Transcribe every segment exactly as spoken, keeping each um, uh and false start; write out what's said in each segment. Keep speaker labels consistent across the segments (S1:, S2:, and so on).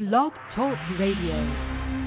S1: Blog Talk Radio.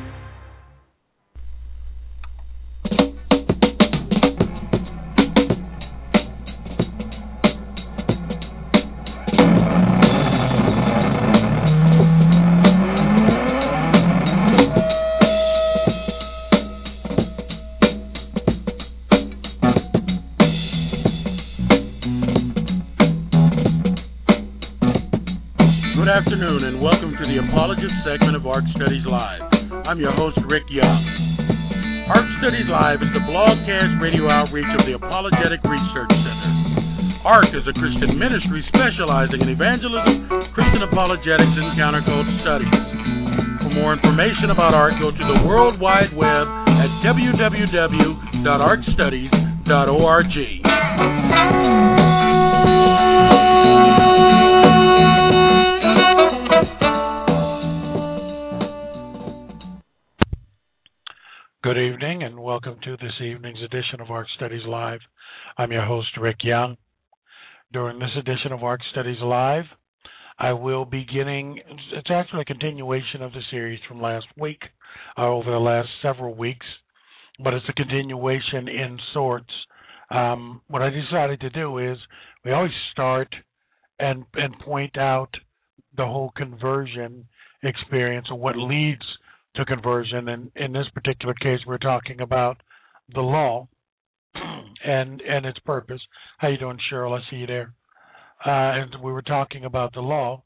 S2: Good afternoon and welcome to the Apologist segment of ARC Studies Live. I'm your host, Rick Young. ARC Studies Live is the broadcast radio outreach of the Apologetic Research Center. ARC is a Christian ministry specializing in evangelism, Christian apologetics, and counterculture studies. For more information about ARC, go to the World Wide Web at w w w dot arc studies dot org. Good evening and welcome to this evening's edition of ARC Studies Live. I'm your host, Rick Young. During this edition of ARC Studies Live, I will be getting, it's actually a continuation of the series from last week, uh, over the last several weeks, but it's a continuation in sorts. Um, what I decided to do is we always start and, and point out the whole conversion experience or what leads to conversion, and in this particular case, we're talking about the law and and its purpose. How you doing, Cheryl? I see you there. Uh, and we were talking about the law.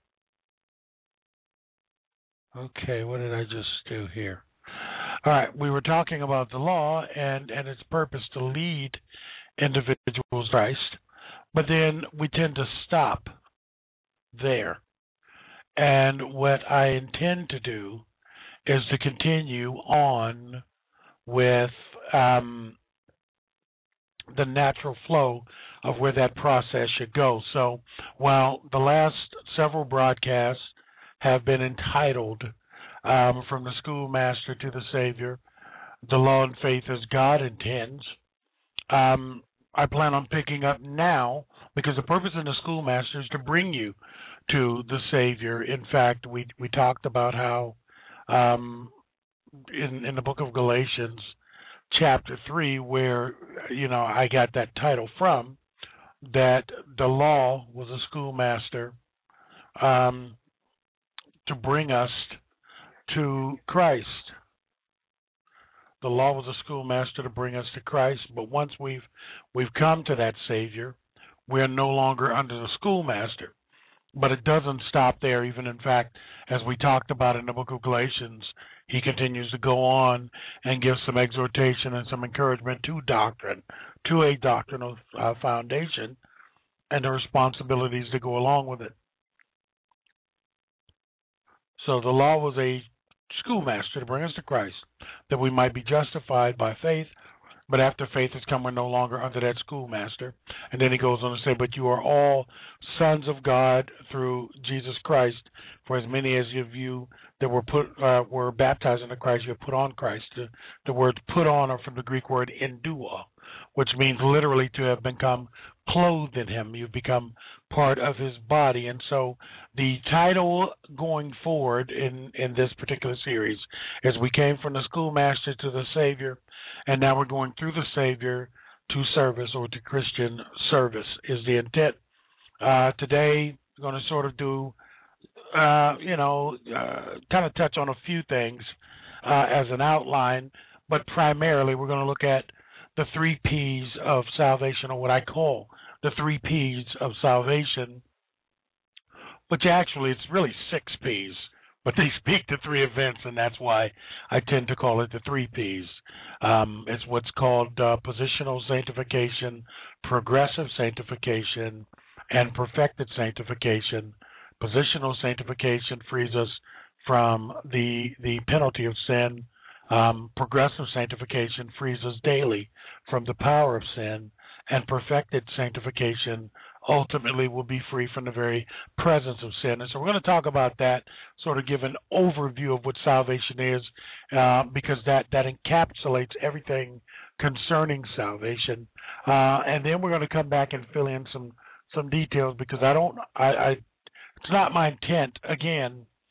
S2: Okay, what did I just do here? All right, we were talking about the law and, and its purpose to lead individuals to Christ, but then we tend to stop there. And what I intend to do is to continue on with um, the natural flow of where that process should go. So while the last several broadcasts have been entitled um, From the Schoolmaster to the Savior, The Law and Faith as God Intends, um, I plan on picking up now because the purpose of the Schoolmaster is to bring you to the Savior. In fact, we, we talked about how Um, in, in the book of Galatians, chapter three, where, you know, I got that title from, that the law was a schoolmaster um, to bring us to Christ. The law was a schoolmaster to bring us to Christ, but once we've we've come to that Savior, we are no longer under the schoolmaster. But it doesn't stop there. Even, in fact, as we talked about in the book of Galatians, he continues to go on and give some exhortation and some encouragement to doctrine, to a doctrinal uh, foundation, and the responsibilities that go along with it. So the law was a schoolmaster to bring us to Christ, that we might be justified by faith. But after faith has come, we're no longer under that schoolmaster. And then he goes on to say, but you are all sons of God through Jesus Christ. For as many as of you that were put uh, were baptized into Christ, you have put on Christ. The, the words put on are from the Greek word endua, which means literally to have become clothed in him. You've become part of his body. And so the title going forward in, in this particular series is We Came from the Schoolmaster to the Savior, and now we're going through the Savior to service, or to Christian service is the intent. Uh, today, we're going to sort of do, uh, you know, uh, kind of touch on a few things uh, as an outline, but primarily we're going to look at the three P's of salvation, or what I call the three P's of salvation, which actually it's really six P's, but they speak to three events, and that's why I tend to call it the three P's. Um, it's what's called uh, positional sanctification, progressive sanctification, and perfected sanctification. Positional sanctification frees us from the the penalty of sin. Um, progressive sanctification frees us daily from the power of sin, and perfected sanctification ultimately will be free from the very presence of sin. And so we're going to talk about that, sort of give an overview of what salvation is, uh, because that, that encapsulates everything concerning salvation. Uh, and then we're going to come back and fill in some, some details, because I don't, I, I, it's not my intent, again,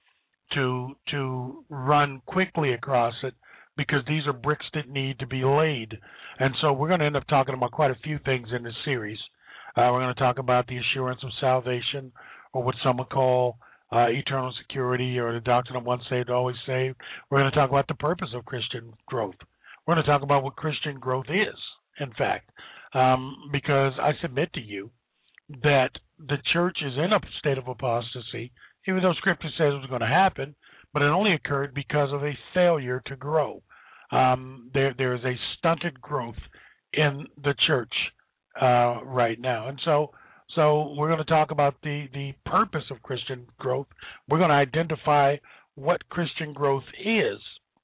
S2: to to run quickly across it because these are bricks that need to be laid. And so we're going to end up talking about quite a few things in this series. Uh, we're going to talk about the assurance of salvation, or what some would call uh, eternal security, or the doctrine of once saved, always saved. We're going to talk about the purpose of Christian growth. We're going to talk about what Christian growth is, in fact, um, because I submit to you that the church is in a state of apostasy, even though Scripture says it was going to happen, but it only occurred because of a failure to grow. Um, there, there is a stunted growth in the church uh, right now, and so, so we're going to talk about the the purpose of Christian growth. We're going to identify what Christian growth is.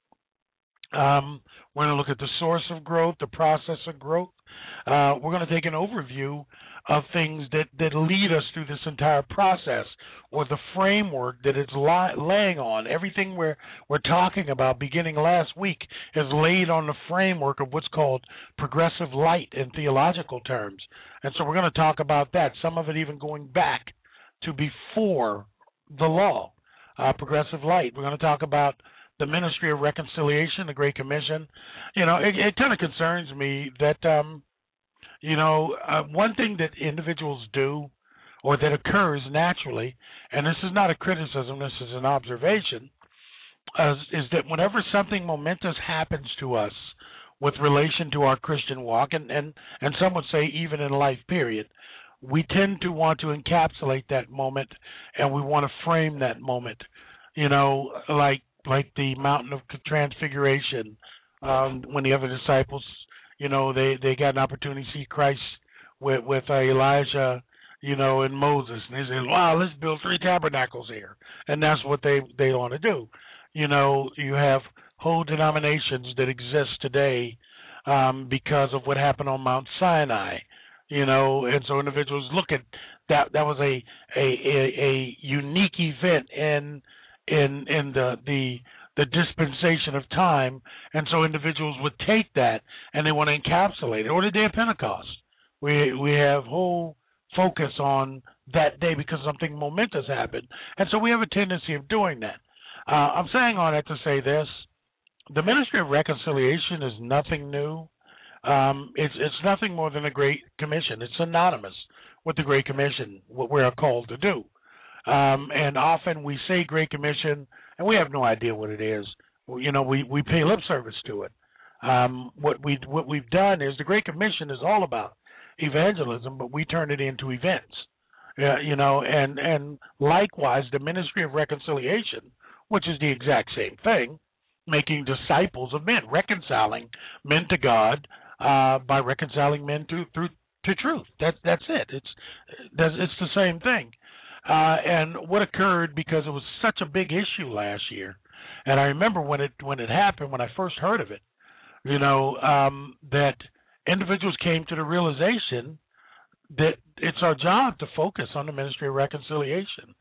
S2: Um, we're going to look at the source of growth, the process of growth. Uh, we're going to take an overview of things that, that lead us through this entire process, or the framework that it's li- laying on. Everything we're, we're talking about beginning last week is laid on the framework of what's called progressive light in theological terms. And so we're going to talk about that, some of it even going back to before the law, uh, progressive light. We're going to talk about the ministry of reconciliation, the Great Commission. You know, it, it kind of concerns me that, um, you know, uh, one thing that individuals do, or that occurs naturally, and this is not a criticism, this is an observation, uh, is that whenever something momentous happens to us with relation to our Christian walk, and, and, and some would say even in life period, we tend to want to encapsulate that moment, and we want to frame that moment, you know, like like the mountain of transfiguration, um, when the other disciples, you know, they, they got an opportunity to see Christ with, with uh, Elijah, you know, and Moses. And they said, wow, let's build three tabernacles here. And that's what they, they want to do. You know, you have whole denominations that exist today um, because of what happened on Mount Sinai, you know, and so individuals look at that. That was a, a, a, a unique event in in in the, the the dispensation of time, and so individuals would take that and they want to encapsulate it. Or the day of Pentecost, we we have whole focus on that day because something momentous happened, and so we have a tendency of doing that. Uh, I'm saying all that to say this: the ministry of reconciliation is nothing new. Um, it's it's nothing more than a Great Commission. It's synonymous with the Great Commission, what we're called to do. Um, and often we say Great Commission, and we have no idea what it is. You know, we, we pay lip service to it. Um, what we what we've done is the Great Commission is all about evangelism, but we turn it into events. Uh, you know, and and likewise the ministry of reconciliation, which is the exact same thing, making disciples of men, reconciling men to God uh, by reconciling men to through to truth. That that's it. It's that's, it's the same thing. Uh, and what occurred, because it was such a big issue last year, and I remember when it when it happened, when I first heard of it, you know, um, that individuals came to the realization that it's our job to focus on the ministry of reconciliation.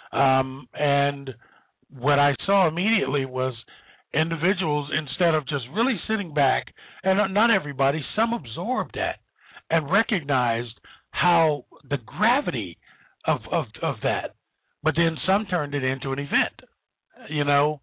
S2: Um, and what I saw immediately was individuals, instead of just really sitting back, and not everybody, some absorbed that and recognized how the gravity Of, of of that, but then some turned it into an event, you know,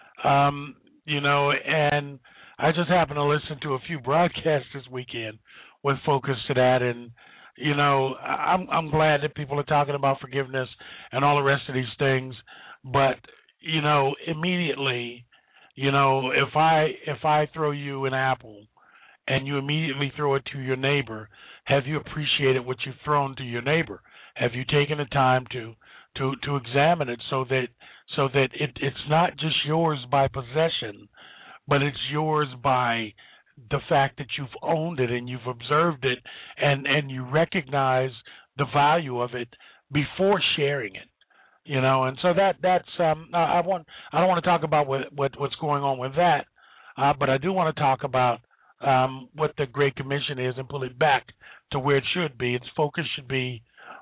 S2: um, you know, and I just happened to listen to a few broadcasts this weekend with focus to that, and you know, I'm I'm glad that people are talking about forgiveness and all the rest of these things, but you know, immediately, you know, if I if I throw you an apple and you immediately throw it to your neighbor, have you appreciated what you've thrown to your neighbor? Have you taken the time to to to examine it so that so that it, it's not just yours by possession, but it's yours by the fact that you've owned it and you've observed it, and, and you recognize the value of it before sharing it, you know. And so that that's um, I want I don't want to talk about what, what what's going on with that, uh, but I do want to talk about um, what the Great Commission is and pull it back to where it should be. Its focus should be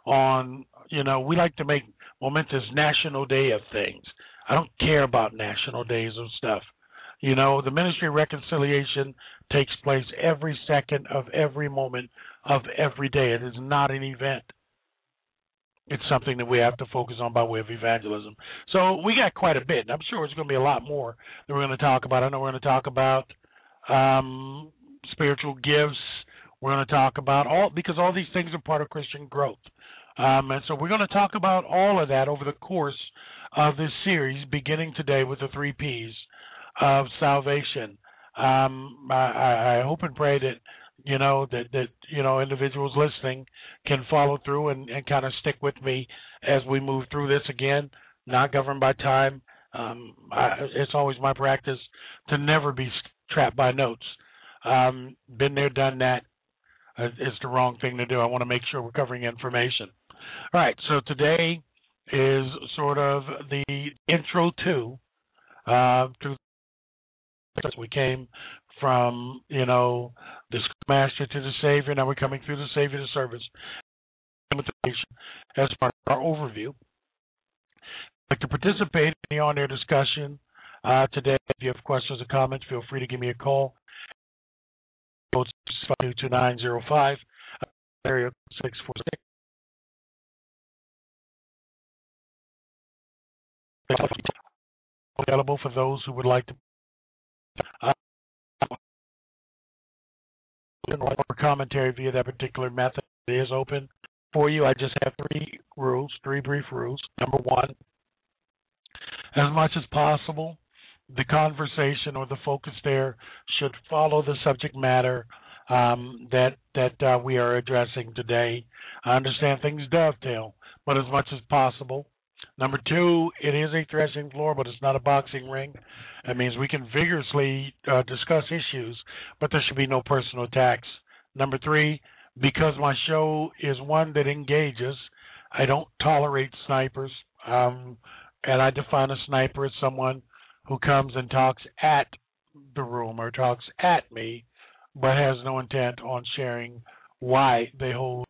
S2: on, you know, we like to make momentous national day of things. I don't care about national days of stuff. You know, the ministry of reconciliation takes place every second of every moment of every day. It is not an event. it's something that we have to focus on by way of evangelism. So we got quite a bit, and I'm sure it's going to be a lot more that we're going to talk about. I know we're going to talk about um, spiritual gifts. We're going to talk about all, because all these things are part of Christian growth. Um, and so we're going to talk about all of that over the course of this series, beginning today with the three P's of salvation. Um, I, I hope and pray that you know that that you know individuals listening can follow through and, and kind of stick with me as we move through this. Again, not governed by time. Um, I, it's always my practice to never be trapped by notes. Um, been there, done that. Uh, it's the wrong thing to do. I want to make sure we're covering information. All right, so today is sort of the intro to uh, to we came from, you know, the master to the Savior. Now we're coming through the Savior to service as part of our overview. I'd like to participate in the on-air discussion uh, today. If you have questions or comments, feel free to give me a call. five two nine zero five, area six four six. Available for those who would like to uh, or commentary via that particular method. It is open for you. I just have three rules, three brief rules. Number one, as much as possible, the conversation or the focus there should follow the subject matter um, that that uh, we are addressing today. I understand things dovetail, but as much as possible. Number two, it is a threshing floor, but it's not a boxing ring. That means we can vigorously uh, discuss issues, but there should be no personal attacks. Number three, because my show is one that engages, I don't tolerate snipers. Um, and I define a sniper as someone who comes and talks at the room or talks at me, but has no intent on sharing why they hold.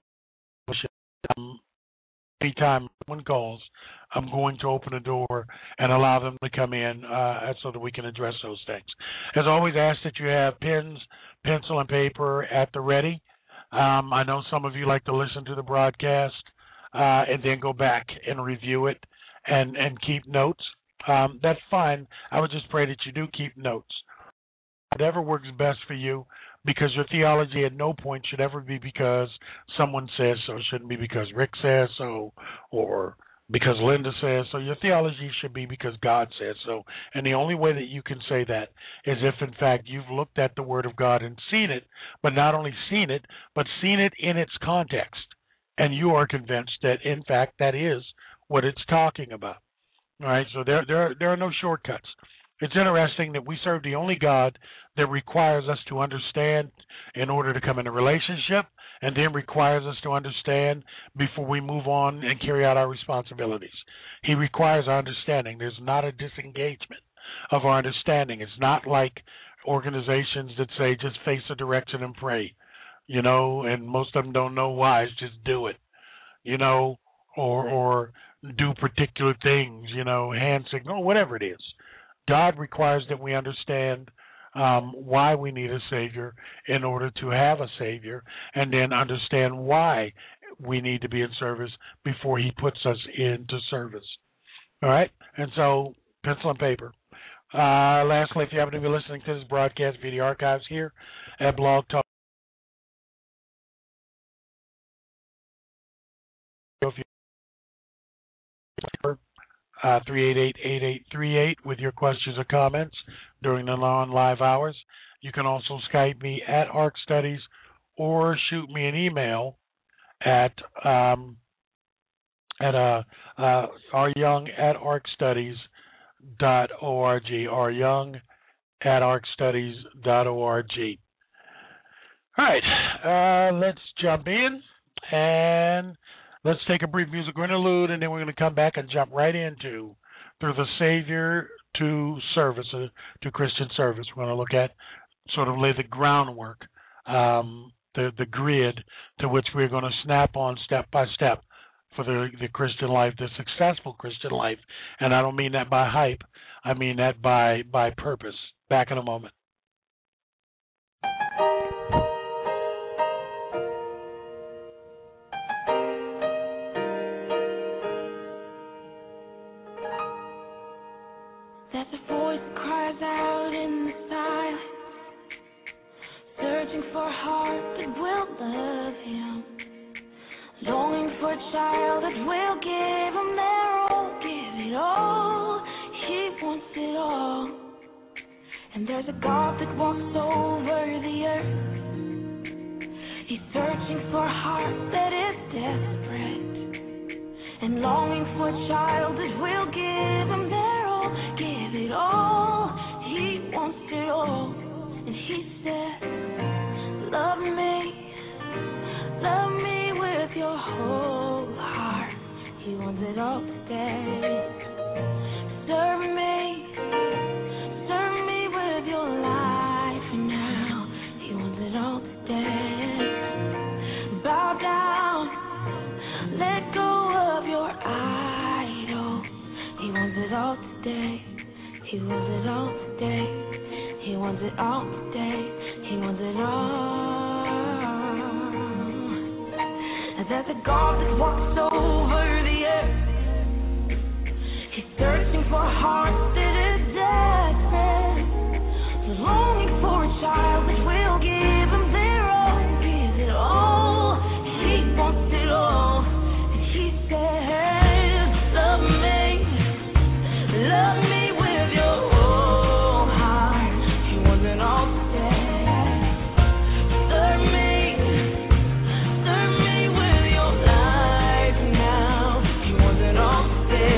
S2: Um, anytime someone calls, I'm going to open the door and allow them to come in uh, so that we can address those things. As always, I ask that you have pens, pencil, and paper at the ready. Um, I know some of you like to listen to the broadcast uh, and then go back and review it and, and keep notes. Um, that's fine. I would just pray that you do keep notes. Whatever works best for you, because your theology at no point should ever be because someone says so. It shouldn't be because Rick says so or because Linda says so. Your theology should be because God says so. And the only way that you can say that is if, in fact, you've looked at the Word of God and seen it, but not only seen it, but seen it in its context. And you are convinced that, in fact, that is what it's talking about. All right, so there, there, there are no shortcuts. It's interesting that we serve the only God that requires us to understand in order to come in a relationship, and then requires us to understand before we move on and carry out our responsibilities. He requires our understanding. There's not a disengagement of our understanding. It's not like organizations that say just face the direction and pray, you know, and most of them don't know why. It's just do it, you know, or or do particular things, you know, hand signal, whatever it is. God requires that we understand um, why we need a Savior in order to have a Savior, and then understand why we need to be in service before He puts us into service. All right? And so, pencil and paper. Uh, lastly, if you happen to be listening to this broadcast via the archives here at Blog Talk, if you Uh, three eight eight, eight eight three eight with your questions or comments during the non-live hours. You can also Skype me at Ark Studies or shoot me an email at um, at uh, uh, ryoung at arkstudies dot org, ryoung at arkstudies dot org. All right, uh, let's jump in and let's take a brief musical interlude, and then we're going to come back and jump right into through the Savior to service, uh, to Christian service. We're going to look at, sort of lay the groundwork, um, the the grid to which we're going to snap on step by step for the, the Christian life, the successful Christian life. And I don't mean that by hype. I mean that by by purpose. Back in a moment.
S3: There's a voice that cries out in the silence, searching for a heart that will love him, longing for a child that will give him their all, give it all. He wants it all. And there's a God that walks over the earth. He's searching for a heart that is desperate and longing for a child that will give him their all, give it all. He wants it all. And he said, love me, love me with your whole heart. He wants it all today. Serve me, serve me with your life now. He wants it all today. Bow down, let go of your idol. He wants it all today. He wants it all today. He wants it all today. He wants it all. And there's a God that walks over the earth. He's searching for a heart that is desperate, longing for a child that will give him their all, give it all. He wants it all. And he says, love me, love me with your whole heart. He wants it all today. Serve me, serve me with your life now. He wants it all today.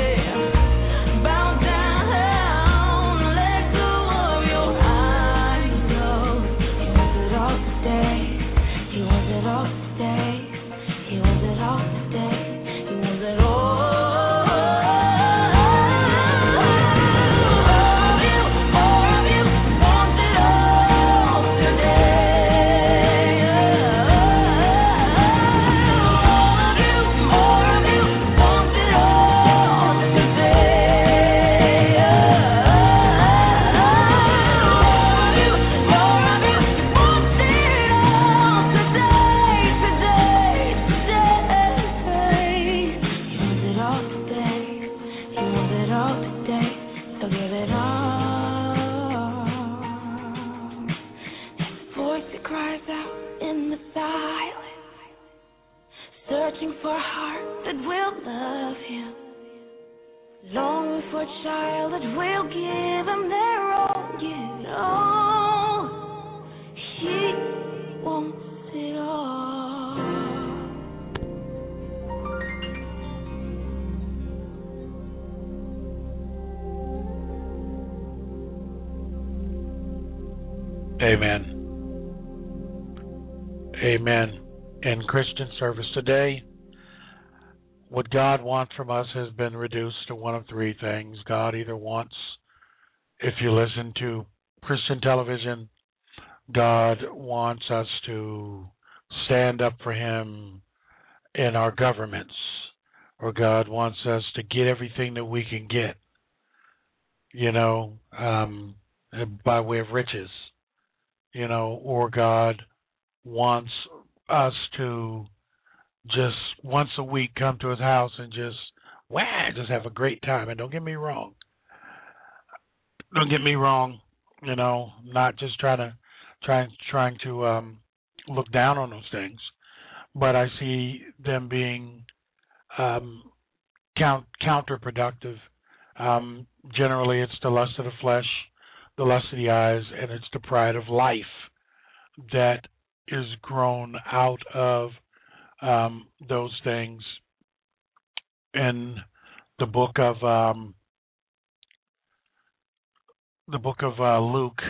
S3: Searching for a heart that will love him, longing for a child that will give him their all, give it all. He wants it all.
S2: Amen. Amen. In Christian service today, what God wants from us has been reduced to one of three things. God either wants, if you listen to Christian television, God wants us to stand up for him in our governments, or God wants us to get everything that we can get, you know, um, by way of riches, you know, or God wants us to just once a week come to his house and just, wow, just have a great time. And don't get me wrong. Don't get me wrong, you know, not just trying to, trying, trying to um, look down on those things, but I see them being um, count, counterproductive. Um, generally, it's the lust of the flesh, the lust of the eyes, and it's the pride of life that is grown out of um, those things. In the book of um, the book of uh, Luke,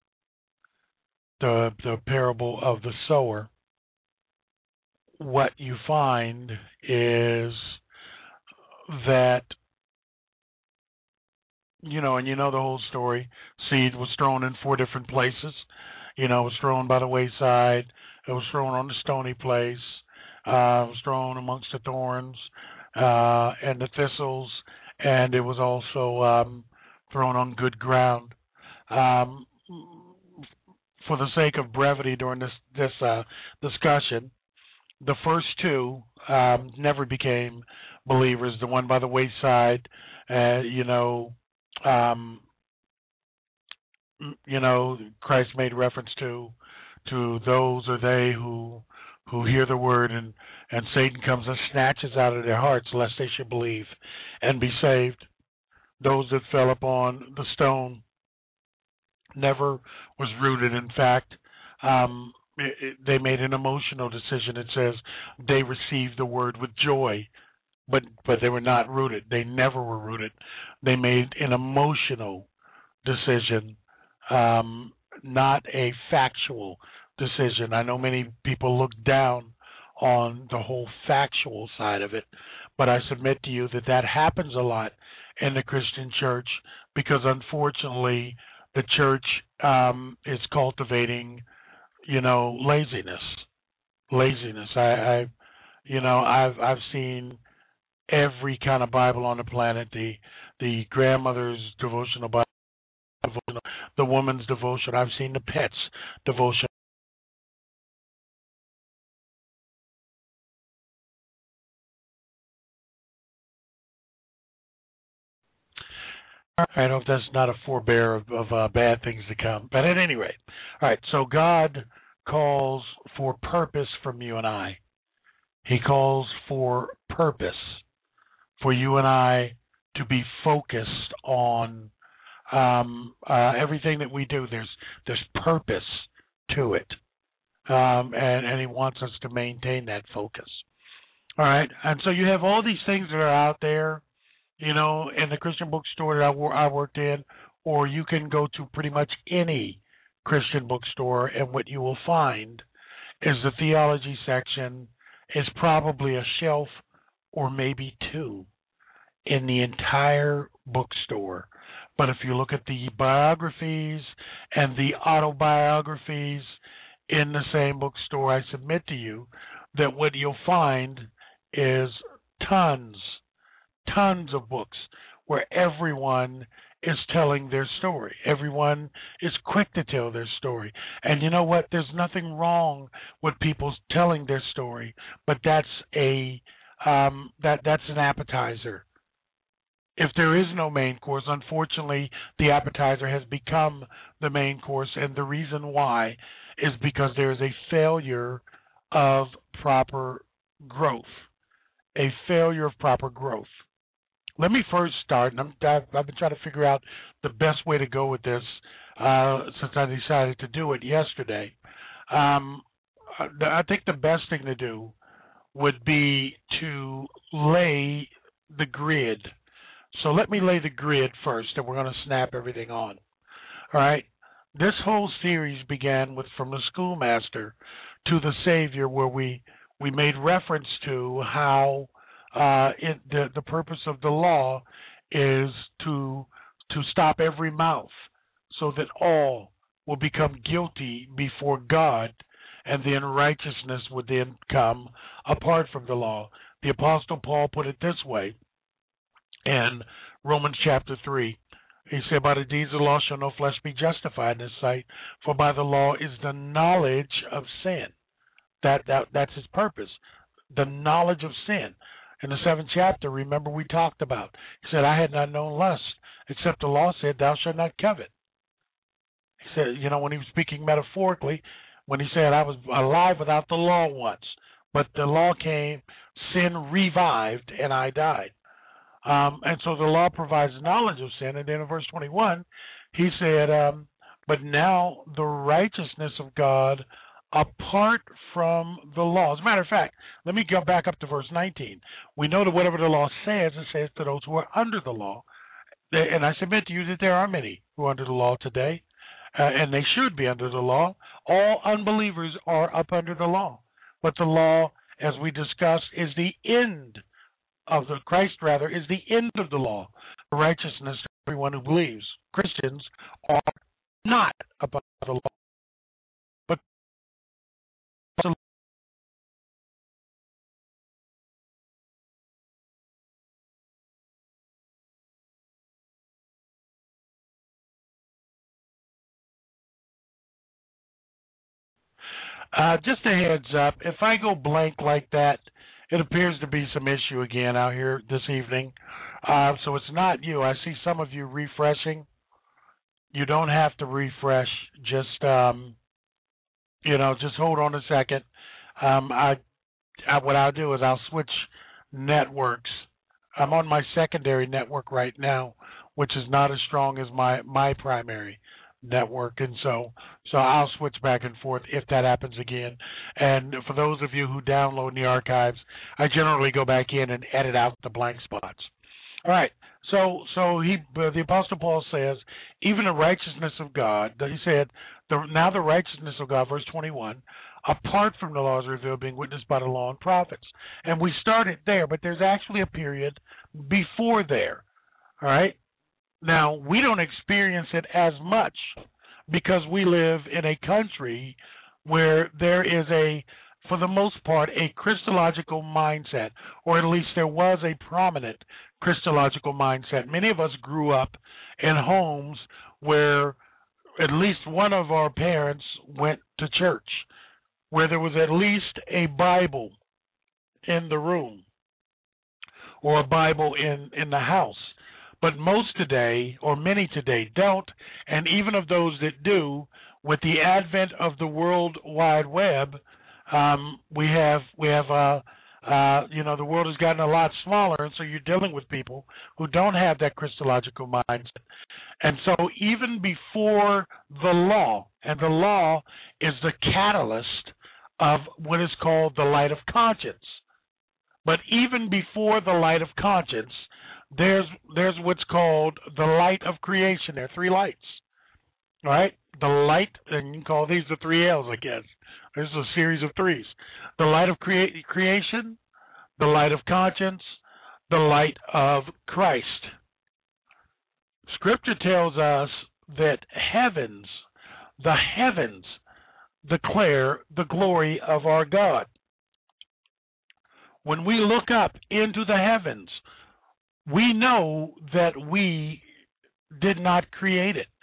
S2: the the parable of the sower, what you find is that, you know, and you know the whole story. Seed was thrown in four different places. You know, it was thrown by the wayside. It was thrown on the stony place. Uh, it was thrown amongst the thorns uh, and the thistles, and it was also um, thrown on good ground. Um, for the sake of brevity during this this uh, discussion, the first two um, never became believers. The one by the wayside, uh, you know, um, you know, Christ made reference to to those are they who who hear the word and and Satan comes and snatches out of their hearts lest they should believe and be saved. Those that fell upon the stone never was rooted. In fact, um, it, it, they made an emotional decision. It says they received the word with joy, but but they were not rooted. They never were rooted. They made an emotional decision, um, not a factual decision. I know many people look down on the whole factual side of it, but I submit to you that that happens a lot in the Christian church because unfortunately the church um, is cultivating, you know, laziness. Laziness. I, I, you know, I've I've seen every kind of Bible on the planet. The the grandmother's devotional Bible, the woman's devotion. I've seen the pets devotion. I hope that's not a forebear of, of uh, bad things to come. But at any rate, all right. So God calls for purpose from you and I. He calls for purpose for you and I to be focused on um, uh, everything that we do. There's there's purpose to it, um, and and He wants us to maintain that focus. All right, and so you have all these things that are out there, you know, in the Christian bookstore that I, I worked in, or you can go to pretty much any Christian bookstore, and what you will find is the theology section is probably a shelf or maybe two in the entire bookstore. But if you look at the biographies and the autobiographies in the same bookstore, I submit to you that what you'll find is tons, tons of books where everyone is telling their story. Everyone is quick to tell their story. And you know what? There's nothing wrong with people telling their story, but that's a um, that that's an appetizer. If there is no main course, unfortunately, the appetizer has become the main course, and the reason why is because there is a failure of proper growth, a failure of proper growth. Let me first start, and I'm, I've, I've been trying to figure out the best way to go with this uh, since I decided to do it yesterday. Um, I think the best thing to do would be to lay the grid. So let me lay the grid first, and we're going to snap everything on. All right? This whole series began with From the Schoolmaster to the Savior, where we, we made reference to how uh, it, the, the purpose of the law is to to stop every mouth so that all will become guilty before God, and then righteousness would then come apart from the law. The Apostle Paul put it this way in Romans chapter three. He said, by the deeds of the law shall no flesh be justified in his sight, for by the law is the knowledge of sin. That, that That's his purpose, the knowledge of sin. In the seventh chapter, remember we talked about, he said, I had not known lust, except the law said, thou shalt not covet. He said, you know, when he was speaking metaphorically, when he said, I was alive without the law once, but the law came, sin revived, and I died. Um, and so the law provides knowledge of sin. And then in verse twenty-one, he said, um, but now the righteousness of God apart from the law. As a matter of fact, let me go back up to verse nineteen. We know that whatever the law says, it says to those who are under the law. And I submit to you that there are many who are under the law today, uh, and they should be under the law. All unbelievers are up under the law. But the law, as we discussed, is the end of the Christ rather is the end of the law. Righteousness to everyone who believes. Christians are not above the law, but uh, just a heads up. If I go blank like that, it appears to be some issue again out here this evening. Uh, so it's not you. I see some of you refreshing. You don't have to refresh. Just um, you know, just hold on a second. Um, I, I what I'll do is I'll switch networks. I'm on my secondary network right now, which is not as strong as my my primary network, and so so I'll switch back and forth if that happens again. And for those of you who download the archives, I generally go back in and edit out the blank spots. All right. So so he uh, the Apostle Paul says, even the righteousness of God. He said, the, now the righteousness of God, verse twenty-one, apart from the laws revealed, being witnessed by the law and prophets. And we started there, but there's actually a period before there. All right. Now, we don't experience it as much because we live in a country where there is a, for the most part, a Christological mindset, or at least there was a prominent Christological mindset. Many of us grew up in homes where at least one of our parents went to church, where there was at least a Bible in the room or a Bible in, in the house. But most today, or many today, don't, and even of those that do, with the advent of the World Wide Web, um, we have we have uh, uh, you know the world has gotten a lot smaller, and so you're dealing with people who don't have that Christological mindset. And so even before the law, and the law is the catalyst of what is called the light of conscience. But even before the light of conscience, there's there's what's called the light of creation. There are three lights, all right? The light, and you can call these the three L's, I guess. There's a series of threes. The light of crea- creation, the light of conscience, the light of Christ. Scripture tells us that heavens, the heavens, declare the glory of our God. When we look up into the heavens, we know that we did not create it.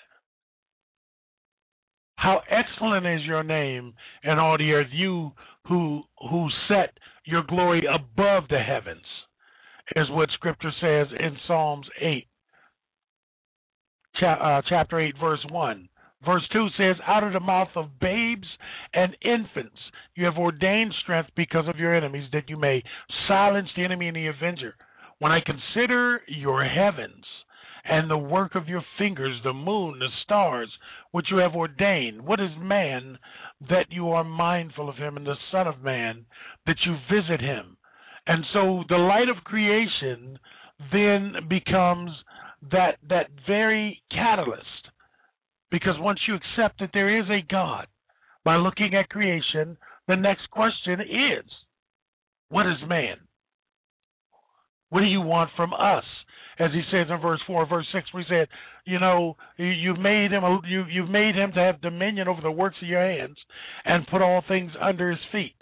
S2: How excellent is your name in all the earth, you who who set your glory above the heavens, is what Scripture says in Psalms eight, cha- uh, chapter eight, verse one. Verse two says, out of the mouth of babes and infants you have ordained strength because of your enemies, that you may silence the enemy and the avenger. When I consider your heavens and the work of your fingers, the moon, the stars, which you have ordained, what is man that you are mindful of him, and the Son of Man that you visit him? And so the light of creation then becomes that that very catalyst, because once you accept that there is a God, by looking at creation, the next question is, what is man? What do you want from us? As he says in verse four, verse six, we said, you know, you've made him, you, you've made him to have dominion over the works of your hands and put all things under his feet.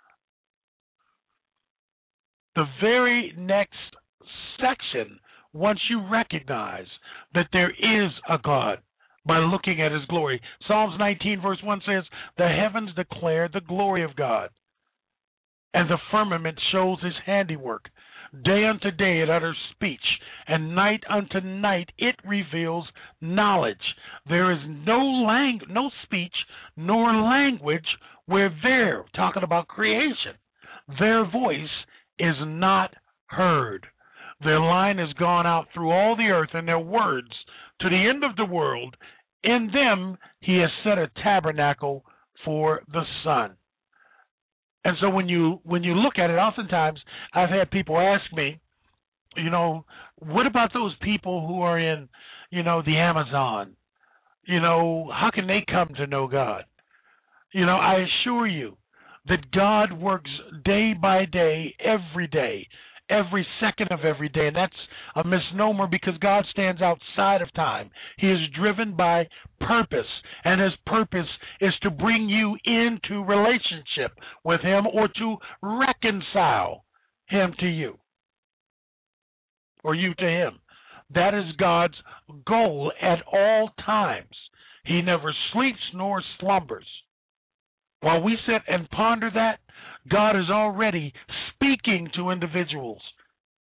S2: The very next section, once you recognize that there is a God by looking at his glory, Psalms nineteen, verse one says, the heavens declare the glory of God, and the firmament shows his handiwork. Day unto day it utters speech, and night unto night it reveals knowledge. There is no lang- no speech nor language where their, talking about creation, their voice is not heard. Their line has gone out through all the earth, and their words to the end of the world. In them he has set a tabernacle for the sun. And so when you when you look at it, oftentimes I've had people ask me, you know, what about those people who are in, you know, the Amazon? You know, how can they come to know God? You know, I assure you that God works day by day, every day, every second of every day. And that's a misnomer, because God stands outside of time. He is driven by purpose, and his purpose is to bring you into relationship with him, or to reconcile him to you, or you to him. That is God's goal at all times. He never sleeps nor slumbers. While we sit and ponder that, God is already speaking to individuals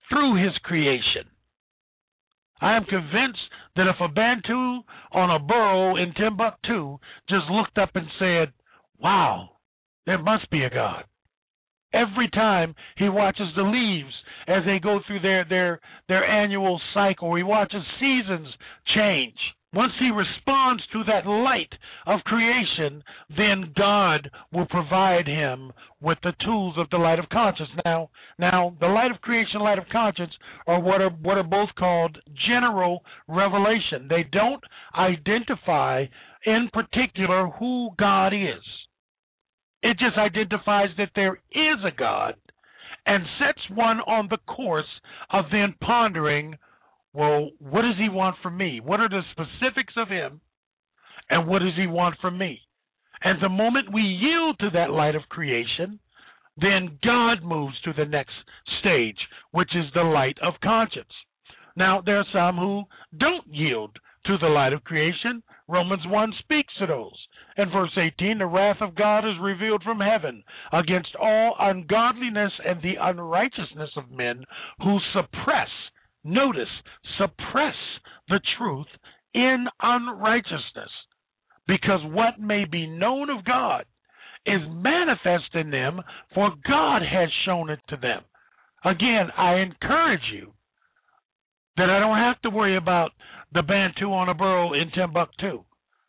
S2: through his creation. I am convinced that if a Bantu on a burro in Timbuktu just looked up and said, wow, there must be a God. Every time he watches the leaves as they go through their, their, their annual cycle, he watches seasons change. Once he responds to that light of creation, then God will provide him with the tools of the light of conscience. Now, now the light of creation, light of conscience are what are what are both called general revelation. They don't identify in particular who God is. It just identifies that there is a God and sets one on the course of then pondering, well, what does he want from me? What are the specifics of him? And what does he want from me? And the moment we yield to that light of creation, then God moves to the next stage, which is the light of conscience. Now, there are some who don't yield to the light of creation. Romans one speaks to those. In verse eighteen, the wrath of God is revealed from heaven against all ungodliness and the unrighteousness of men who suppress, notice, suppress the truth in unrighteousness, because what may be known of God is manifest in them, for God has shown it to them. Again, I encourage you that I don't have to worry about the Bantu on a burro in Timbuktu.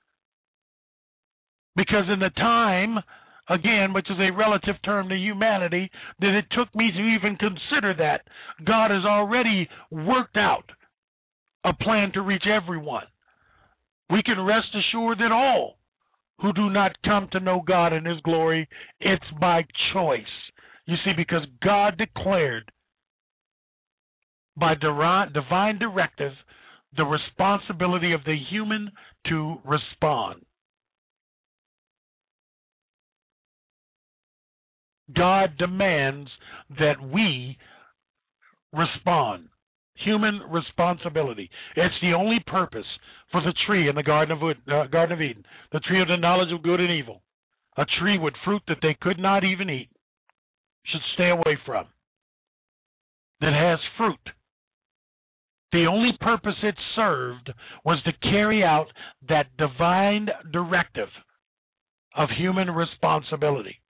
S2: Because in the time, again, which is a relative term to humanity, that it took me to even consider that, God has already worked out a plan to reach everyone. We can rest assured that all who do not come to know God in his glory, it's by choice. You see, because God declared by divine directive the responsibility of the human to respond. God demands that we respond. Human responsibility. It's the only purpose for the tree in the Garden of, uh, Garden of Eden, the tree of the knowledge of good and evil, a tree with fruit that they could not even eat, should stay away from, that has fruit. The only purpose it served was to carry out that divine directive of human responsibility.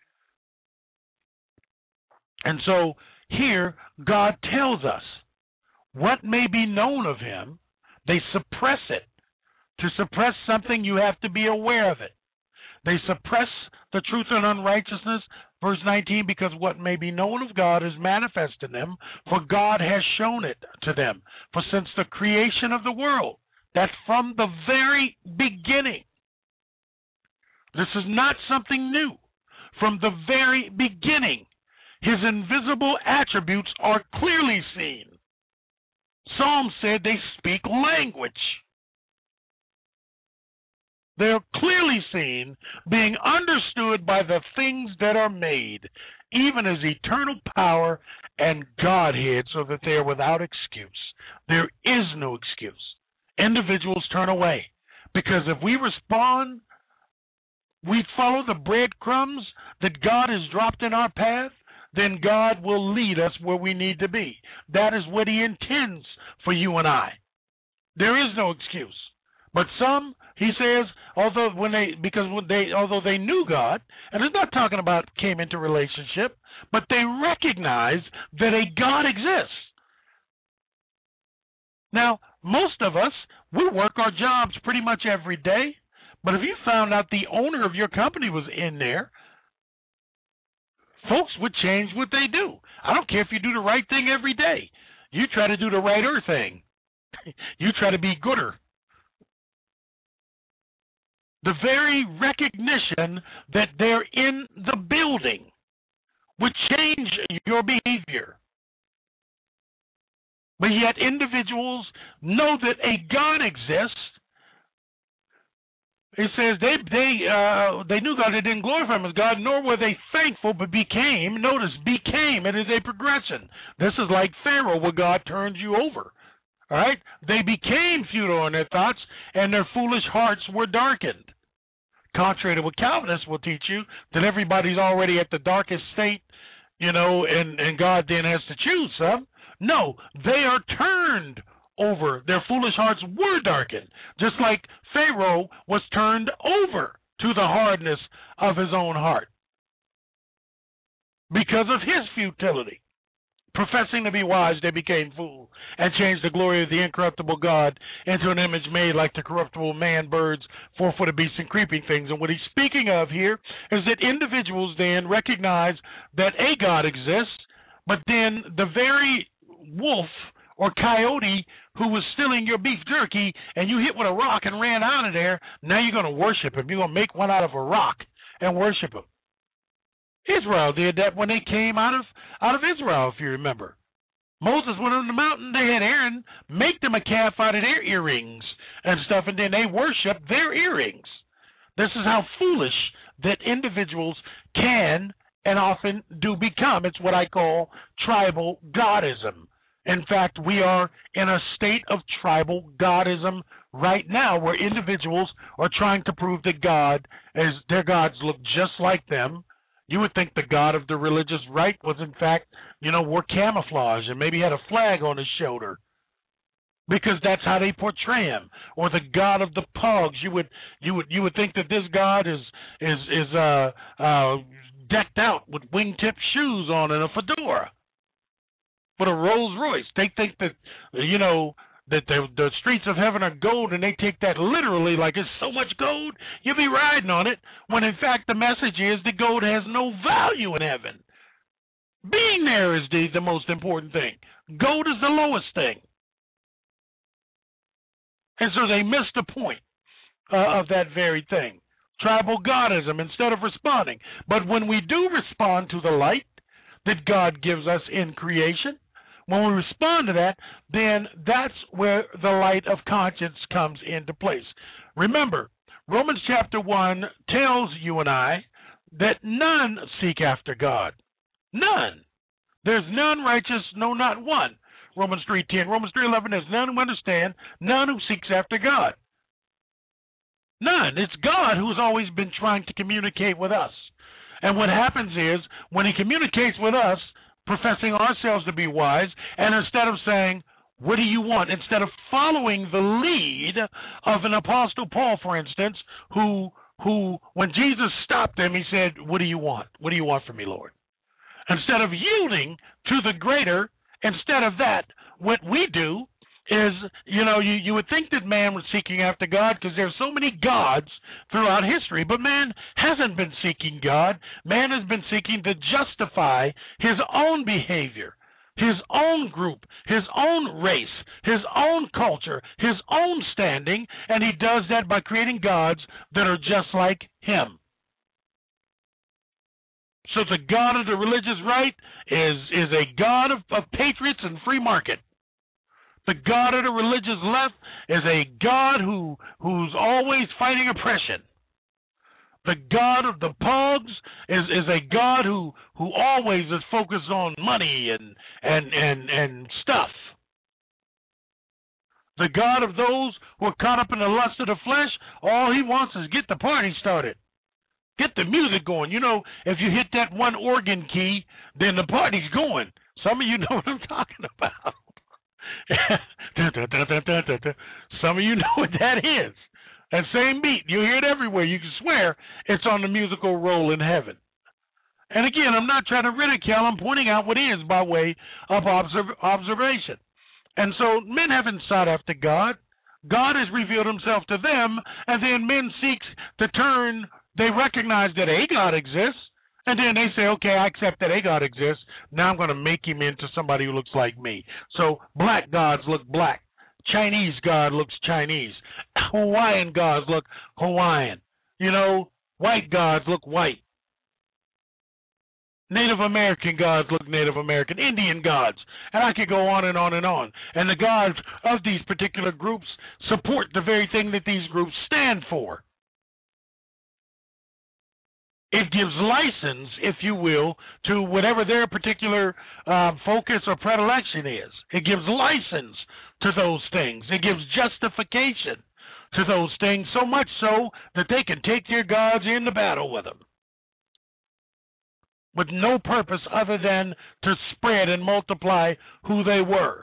S2: And so here, God tells us what may be known of him. They suppress it. To suppress something, you have to be aware of it. They suppress the truth and unrighteousness, verse nineteen, because what may be known of God is manifest in them, for God has shown it to them. For since the creation of the world, that from the very beginning, this is not something new. From the very beginning, his invisible attributes are clearly seen. Psalm said they speak language. They are clearly seen, being understood by the things that are made, even as eternal power and Godhead, so that they are without excuse. There is no excuse. Individuals turn away, because if we respond, we follow the breadcrumbs that God has dropped in our path, then God will lead us where we need to be. That is what he intends for you and I. There is no excuse. But some, he says, although when they because when they although they knew God, and it's not talking about came into relationship, but they recognize that a God exists. Now, most of us, we work our jobs pretty much every day, but if you found out the owner of your company was in there, folks would change what they do. I don't care if you do the right thing every day. You try to do the righter thing. You try to be gooder. The very recognition that they're in the building would change your behavior. But yet individuals know that a God exists. It says they they uh, they knew God, they didn't glorify him as God, nor were they thankful, but became. Notice, became. It is a progression. This is like Pharaoh, where God turns you over. All right? They became futile in their thoughts, and their foolish hearts were darkened. Contrary to what Calvinists will teach you, that everybody's already at the darkest state, you know, and, and God then has to choose some. No, they are turned over. Their foolish hearts were darkened, just like Pharaoh was turned over to the hardness of his own heart because of his futility. Professing to be wise, they became fools and changed the glory of the incorruptible God into an image made like the corruptible man, birds, four-footed beasts, and creeping things. And what he's speaking of here is that individuals then recognize that a God exists, but then the very wolf or coyote who was stealing your beef jerky and you hit with a rock and ran out of there, now you're going to worship him. You're going to make one out of a rock and worship him. Israel did that when they came out of out of Israel, if you remember. Moses went on the mountain. They had Aaron make them a calf out of their earrings and stuff, and then they worshiped their earrings. This is how foolish that individuals can and often do become. It's what I call tribal godism. In fact, we are in a state of tribal godism right now where individuals are trying to prove that God, as their gods look just like them. You would think the God of the religious right was, in fact, you know, wore camouflage and maybe had a flag on his shoulder, because that's how they portray him. Or the God of the Pogs, you would you would you would think that this God is is is uh uh decked out with wingtip shoes on and a fedora, with a Rolls Royce. They think that, you know, that the, the streets of heaven are gold, and they take that literally like it's so much gold, you'll be riding on it, when in fact the message is that gold has no value in heaven. Being there is the, the most important thing. Gold is the lowest thing. And so they missed the point uh, of that very thing. Tribal godism, instead of responding. But when we do respond to the light that God gives us in creation, when we respond to that, then that's where the light of conscience comes into place. Remember, Romans chapter one tells you and I that none seek after God. None. There's none righteous, no, not one. Romans three ten. Romans three eleven, there's none who understand, none who seeks after God. None. It's God who's always been trying to communicate with us. And what happens is, when he communicates with us, professing ourselves to be wise, and instead of saying, what do you want? Instead of following the lead of an Apostle Paul, for instance, who, who when Jesus stopped him, he said, what do you want? What do you want from me, Lord? Instead of yielding to the greater, instead of that, what we do is, you know, you, you would think that man was seeking after God because there's so many gods throughout history, but man hasn't been seeking God. Man has been seeking to justify his own behavior, his own group, his own race, his own culture, his own standing, and he does that by creating gods that are just like him. So the God of the religious right is, is a God of, of patriots and free market. The God of the religious left is a God who who's always fighting oppression. The God of the Pogs is, is a God who, who always is focused on money and, and, and, and stuff. The God of those who are caught up in the lust of the flesh, all he wants is get the party started. Get the music going. You know, if you hit that one organ key, then the party's going. Some of you know what I'm talking about. Some of you know what that is. That same beat, you hear it everywhere. You can swear it's on the musical roll in heaven. And again, I'm not trying to ridicule. I'm pointing out what is by way of observ- observation. And so men haven't sought after God. God has revealed himself to them, and then men seek to turn. They recognize that a God exists, and then they say, okay, I accept that a God exists. Now I'm going to make him into somebody who looks like me. So black gods look black. Chinese God looks Chinese. Hawaiian gods look Hawaiian. You know, white gods look white. Native American gods look Native American. Indian gods. And I could go on and on and on. And the gods of these particular groups support the very thing that these groups stand for. It gives license, if you will, to whatever their particular uh, focus or predilection is. It gives license to those things. It gives justification to those things, so much so that they can take their gods into battle with them. with no purpose other than to spread and multiply who they were.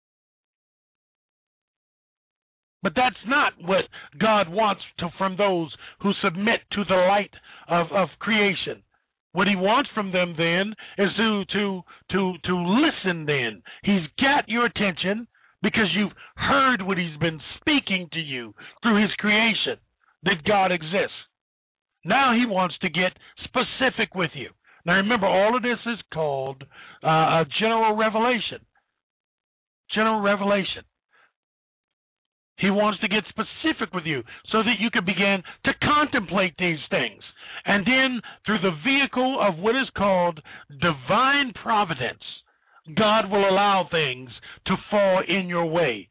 S2: But that's not what God wants to, from those who submit to the light of, of creation. What he wants from them then is to, to, to, to listen then. He's got your attention because you've heard what he's been speaking to you through his creation, that God exists. Now he wants to get specific with you. Now remember, all of this is called uh, a general revelation. General revelation. He wants to get specific with you so that you can begin to contemplate these things. And then through the vehicle of what is called divine providence, God will allow things to fall in your way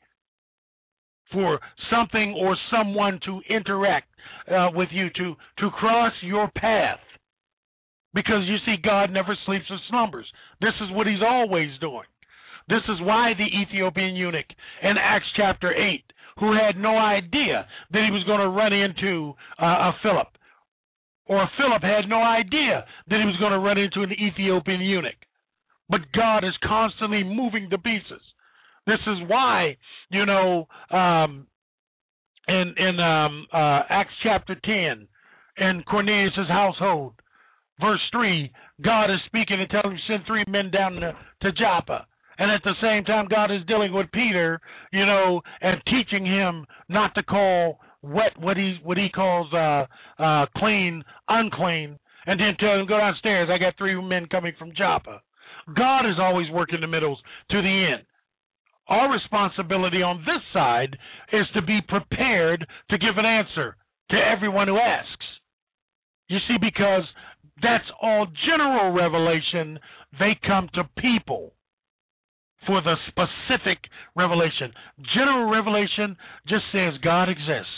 S2: for something or someone to interact uh, with you, to, to cross your path. Because you see, God never sleeps or slumbers. This is what he's always doing. This is why the Ethiopian eunuch in Acts chapter eight, who had no idea that he was going to run into uh, a Philip, or Philip had no idea that he was going to run into an Ethiopian eunuch. But God is constantly moving the pieces. This is why, you know, um, in, in um, uh, Acts chapter ten, in Cornelius' household, verse three, God is speaking and telling him to send three men down to, to Joppa. And at the same time, God is dealing with Peter, you know, and teaching him not to call wet what he what he calls uh, uh, clean unclean, and then tell him, go downstairs. I got three men coming from Joppa. God is always working the middles to the end. Our responsibility on this side is to be prepared to give an answer to everyone who asks. You see, because that's all general revelation. They come to people for the specific revelation. General revelation just says God exists.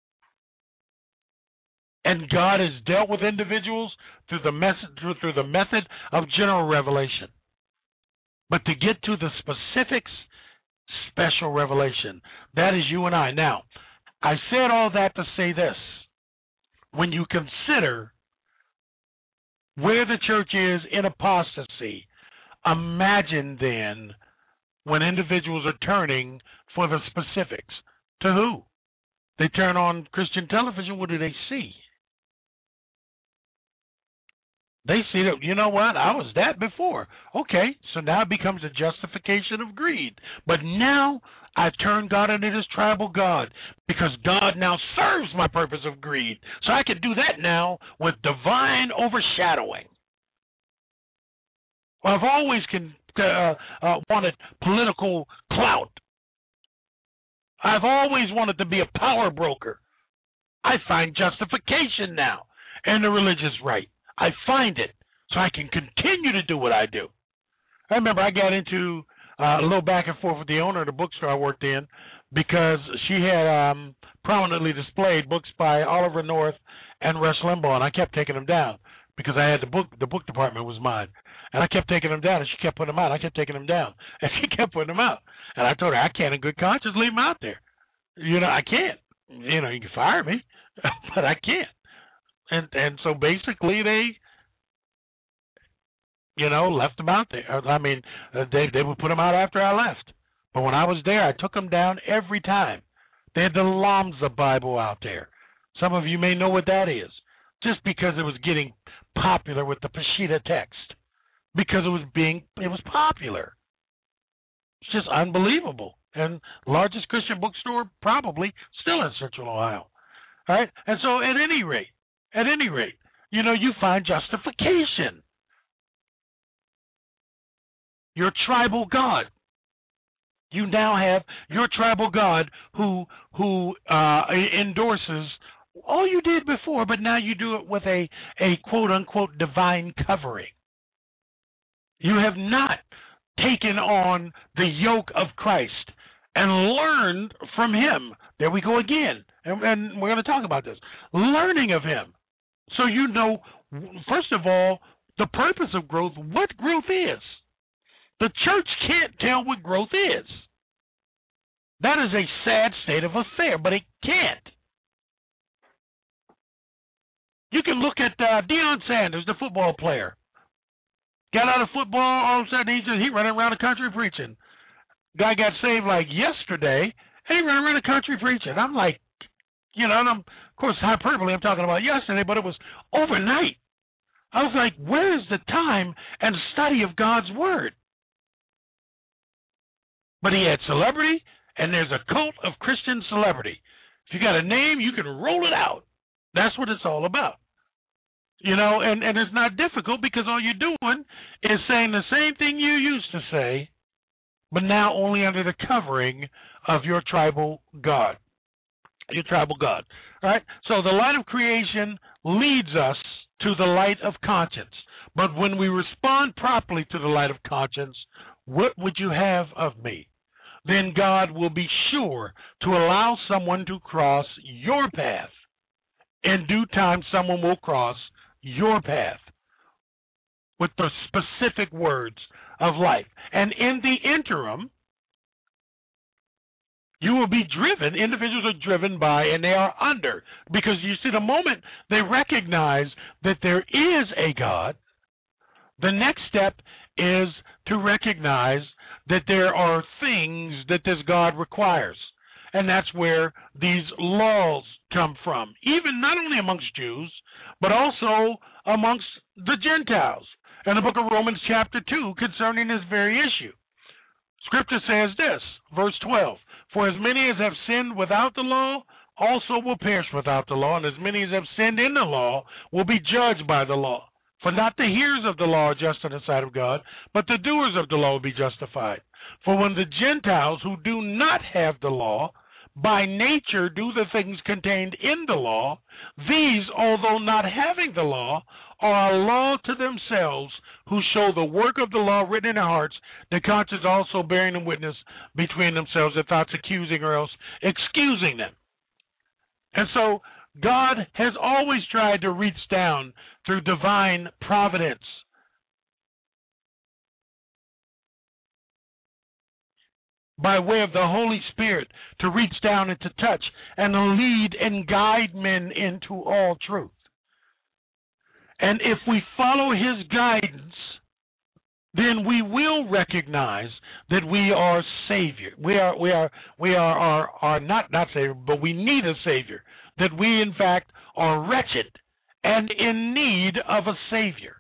S2: And God has dealt with individuals through the method, through, through the method of general revelation. But to get to the specifics, special revelation, that is you and I. Now, I said all that to say this. When you consider where the church is in apostasy, imagine then when individuals are turning for the specifics. To who? They turn on Christian television, what do they see? They see that, you know what, I was that before. Okay, so now it becomes a justification of greed. But now I turn God into this tribal God because God now serves my purpose of greed. So I can do that now with divine overshadowing. Well, I've always can, uh, uh, wanted political clout. I've always wanted to be a power broker. I find justification now in the religious right. I find it so I can continue to do what I do. I remember I got into uh, a little back and forth with the owner of the bookstore I worked in because she had um, prominently displayed books by Oliver North and Rush Limbaugh, and I kept taking them down because I had the book. The book department was mine, and I kept taking them down, and she kept putting them out. I kept taking them down, and she kept putting them out. And I told her I can't, in good conscience, leave them out there. You know, I can't. You know, you can fire me, but I can't. And and so basically they, you know, left them out there. I mean, they they would put them out after I left. But when I was there, I took them down every time. They had the Lamsa Bible out there. Some of you may know what that is. Just because it was getting popular with the Peshitta text. Because it was being, it was popular. It's just unbelievable. And largest Christian bookstore probably still in Central Ohio. All right? And so at any rate, At any rate, you know, you find justification. Your tribal God. You now have your tribal God who who uh, endorses all you did before, but now you do it with a, a quote-unquote divine covering. You have not taken on the yoke of Christ and learned from him. There we go again. And, and we're going to talk about this. Learning of him. So you know, first of all, the purpose of growth, what growth is. The church can't tell what growth is. That is a sad state of affair, but it can't. You can look at uh, Deion Sanders, the football player. Got out of football, all of a sudden he just he running around the country preaching. Guy got saved like yesterday, and he running around the country preaching. I'm like, you know, and I'm, of course, hyperbole, I'm talking about yesterday, but it was overnight. I was like, where is the time and study of God's Word? But he had celebrity, and there's a cult of Christian celebrity. If you got a name, you can roll it out. That's what it's all about. You know, and, and it's not difficult because all you're doing is saying the same thing you used to say, but now only under the covering of your tribal God. Your tribal God. All right? So the light of creation leads us to the light of conscience. But when we respond properly to the light of conscience, what would you have of me? Then God will be sure to allow someone to cross your path. In due time, someone will cross your path with the specific words of life. And in the interim, you will be driven, individuals are driven by, and they are under. Because you see, the moment they recognize that there is a God, the next step is to recognize that there are things that this God requires. And that's where these laws come from, even not only amongst Jews, but also amongst the Gentiles. In the book of Romans chapter two, concerning this very issue, Scripture says this, verse twelve, for as many as have sinned without the law also will perish without the law, and as many as have sinned in the law will be judged by the law. For not the hearers of the law are just in the sight of God, but the doers of the law will be justified. For when the Gentiles who do not have the law by nature do the things contained in the law, these, although not having the law, are a law to themselves, who show the work of the law written in their hearts, the conscience also bearing them witness between themselves, their thoughts accusing or else excusing them. And so God has always tried to reach down through divine providence by way of the Holy Spirit to reach down and to touch and to lead and guide men into all truth. And if we follow his guidance, then we will recognize that we are Savior. We are we are we are are, are not not Savior, but we need a Savior. That we in fact are wretched and in need of a Savior.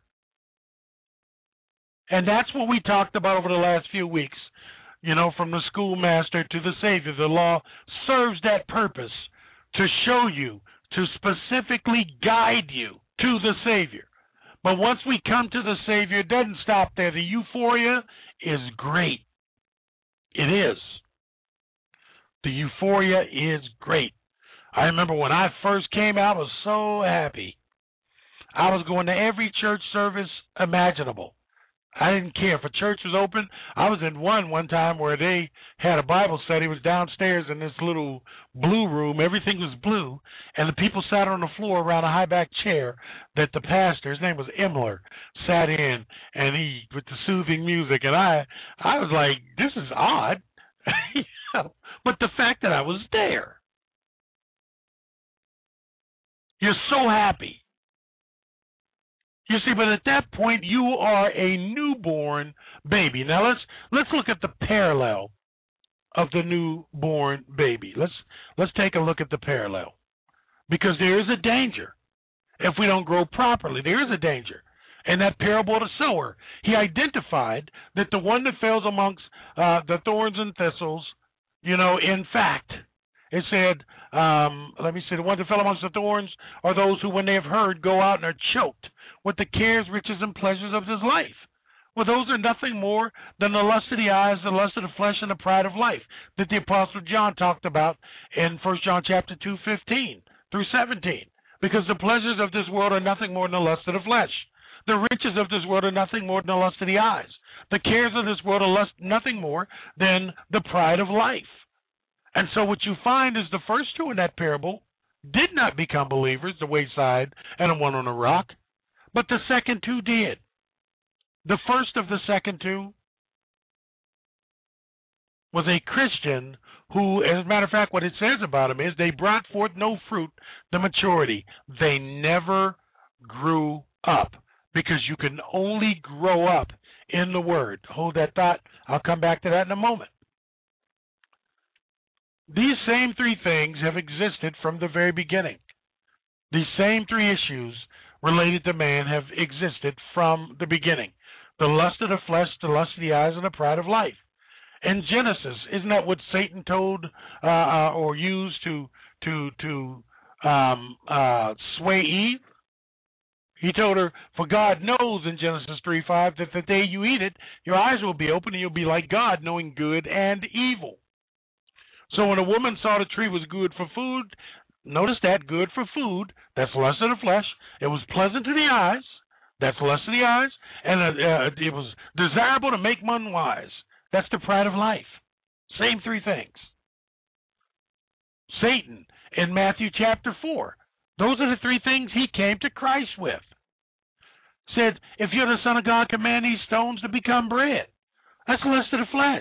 S2: And that's what we talked about over the last few weeks. You know, from the schoolmaster to the Savior. The law serves that purpose, to show you, to specifically guide you to the Savior. But once we come to the Savior, it doesn't stop there. The euphoria is great. It is. The euphoria is great. I remember when I first came out, I was so happy. I was going to every church service imaginable. I didn't care if a church was open. I was in one one time where they had a Bible study. It was downstairs in this little blue room. Everything was blue, and the people sat on the floor around a high-back chair that the pastor, his name was Imler, sat in, and he with the soothing music. And I, I was like, this is odd. You know? But the fact that I was there, you're so happy. You see, but at that point, you are a newborn baby. Now, let's let's look at the parallel of the newborn baby. Let's let's take a look at the parallel, because there is a danger if we don't grow properly. There is a danger. In that parable of the sower, he identified that the one that falls amongst uh, the thorns and thistles, you know, in fact, it said, um, let me see, the ones that fell amongst the thorns are those who, when they have heard, go out and are choked with the cares, riches, and pleasures of this life. Well, those are nothing more than the lust of the eyes, the lust of the flesh, and the pride of life that the Apostle John talked about in First John chapter two, fifteen through seventeen. Because the pleasures of this world are nothing more than the lust of the flesh. The riches of this world are nothing more than the lust of the eyes. The cares of this world are lust, nothing more than the pride of life. And so what you find is the first two in that parable did not become believers, the wayside and the one on the rock, but the second two did. The first of the second two was a Christian who, as a matter of fact, what it says about him is they brought forth no fruit, the maturity. They never grew up. because you can only grow up in the Word. Hold that thought. I'll come back to that in a moment. These same three things have existed from the very beginning. These same three issues related to man have existed from the beginning. The lust of the flesh, the lust of the eyes, and the pride of life. In Genesis, isn't that what Satan told uh, uh, or used to to to um, uh, sway Eve? He told her, for God knows in Genesis three five that the day you eat it, your eyes will be open and you'll be like God, knowing good and evil. So when a woman saw the tree was good for food, notice that, good for food, that's lust of the flesh. It was pleasant to the eyes, that's lust of the eyes, and uh, uh, it was desirable to make one wise. That's the pride of life. Same three things. Satan in Matthew chapter four. Those are the three things he came to Christ with. Said, if you're the Son of God, command these stones to become bread. That's the lust of the flesh.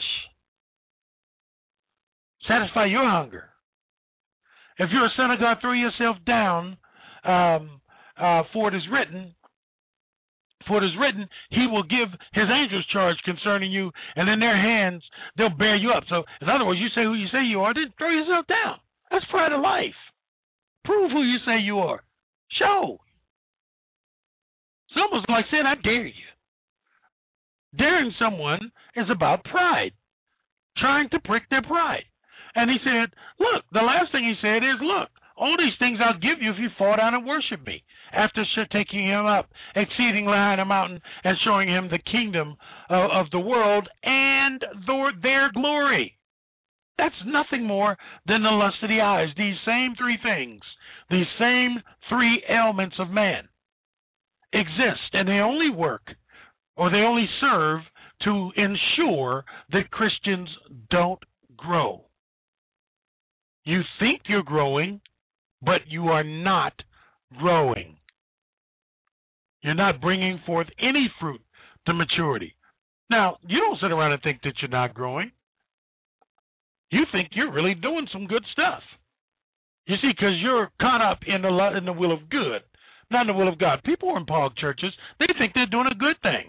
S2: Satisfy your hunger. If you're a son of God, throw yourself down, um, uh, for it is written, for it is written, he will give his angels charge concerning you, and in their hands they'll bear you up. So, in other words, you say who you say you are, then throw yourself down. That's pride of life. Prove who you say you are. Show. It's almost like saying, I dare you. Daring someone is about pride, trying to prick their pride. And he said, look, the last thing he said is, look, all these things I'll give you if you fall down and worship me. After taking him up exceedingly high in a mountain and showing him the kingdom of, of the world and the, their glory. That's nothing more than the lust of the eyes. These same three things, these same three elements of man exist, and they only work or they only serve to ensure that Christians don't grow. You think you're growing, but you are not growing. You're not bringing forth any fruit to maturity. Now, you don't sit around and think that you're not growing. You think you're really doing some good stuff. You see, because you're caught up in the in the will of good, not in the will of God. People in Paul churches, they think they're doing a good thing.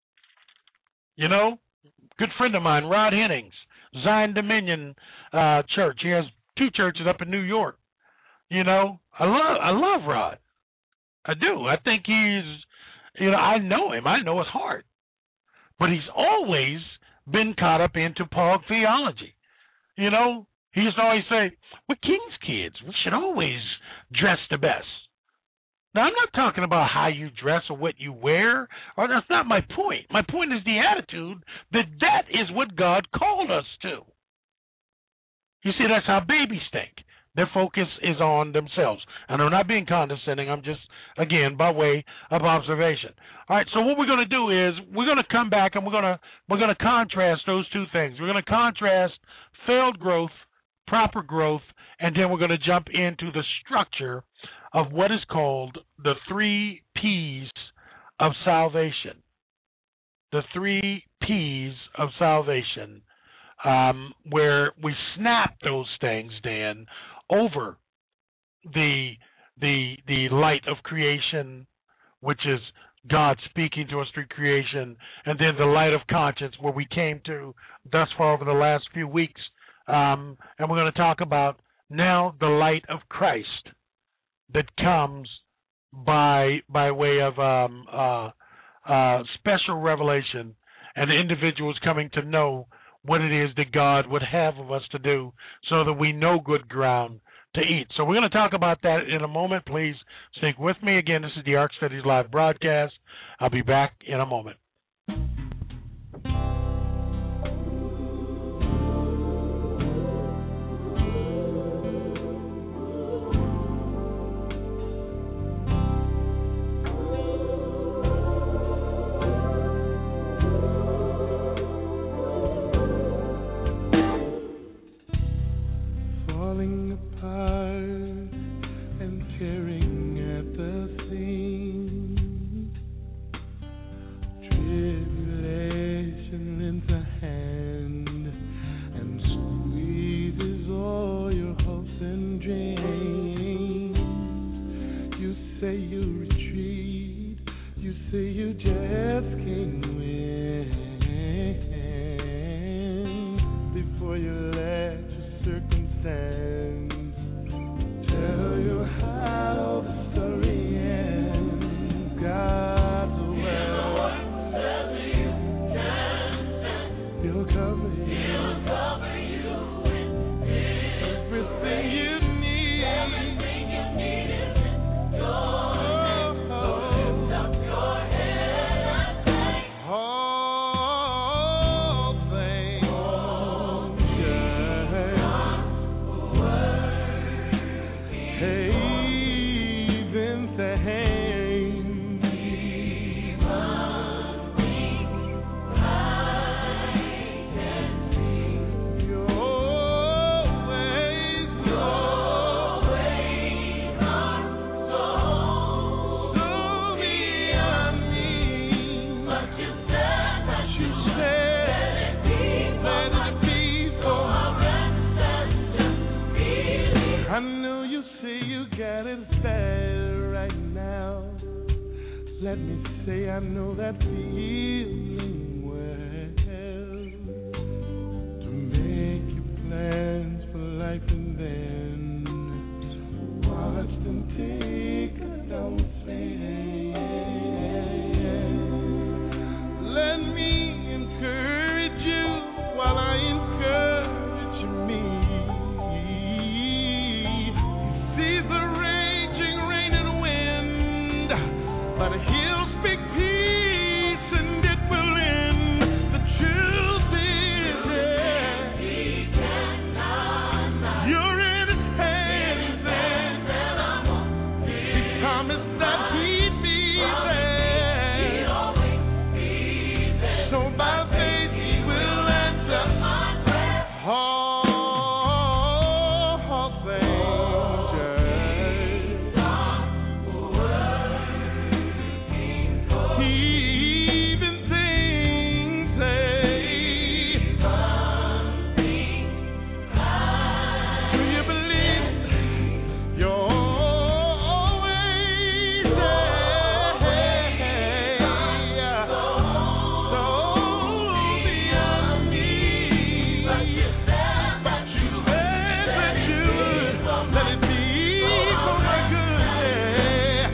S2: You know, good friend of mine, Rod Hennings, Zion Dominion uh, Church. He has two churches up in New York. You know, I love I love Rod. I do. I think he's, you know, I know him. I know his heart. But he's always been caught up into Paul theology. You know, he used to always say, we're king's kids. We should always dress the best. Now, I'm not talking about how you dress or what you wear. Or that's not my point. My point is the attitude that that is what God called us to. You see, that's how babies think. Their focus is on themselves. And I'm not being condescending. I'm just, again, by way of observation. All right, so what we're going to do is we're going to come back and we're going to we're going to contrast those two things. We're going to contrast failed growth, proper growth, and then we're going to jump into the structure of what is called the three P's of salvation. The three P's of salvation, um, where we snap those things, Dan, over the the the light of creation, which is God speaking to us through creation, and then the light of conscience, where we came to thus far over the last few weeks. Um, and we're going to talk about now the light of Christ that comes by by way of um, uh, uh, special revelation, and individuals coming to know what it is that God would have of us to do so that we know good ground to eat. So we're going to talk about that in a moment. Please stick with me. Again, this is the Ark Studies Live broadcast. I'll be back in a moment.
S4: Tearing at the seams, that it's bad right now. Let me say I know that feeling well. To make your plans for life and then watch them take a downfall. Let me encourage you while I encourage me. He sees the raging rain and wind, but he'll speak peace and it will end. The truth is, yeah, you're in his hands, and he promised that he'd be there. So by faith he will answer all things. He even thinks, say, do you believe you're always there? So beyond me, but you said that you would. Let it be for my good.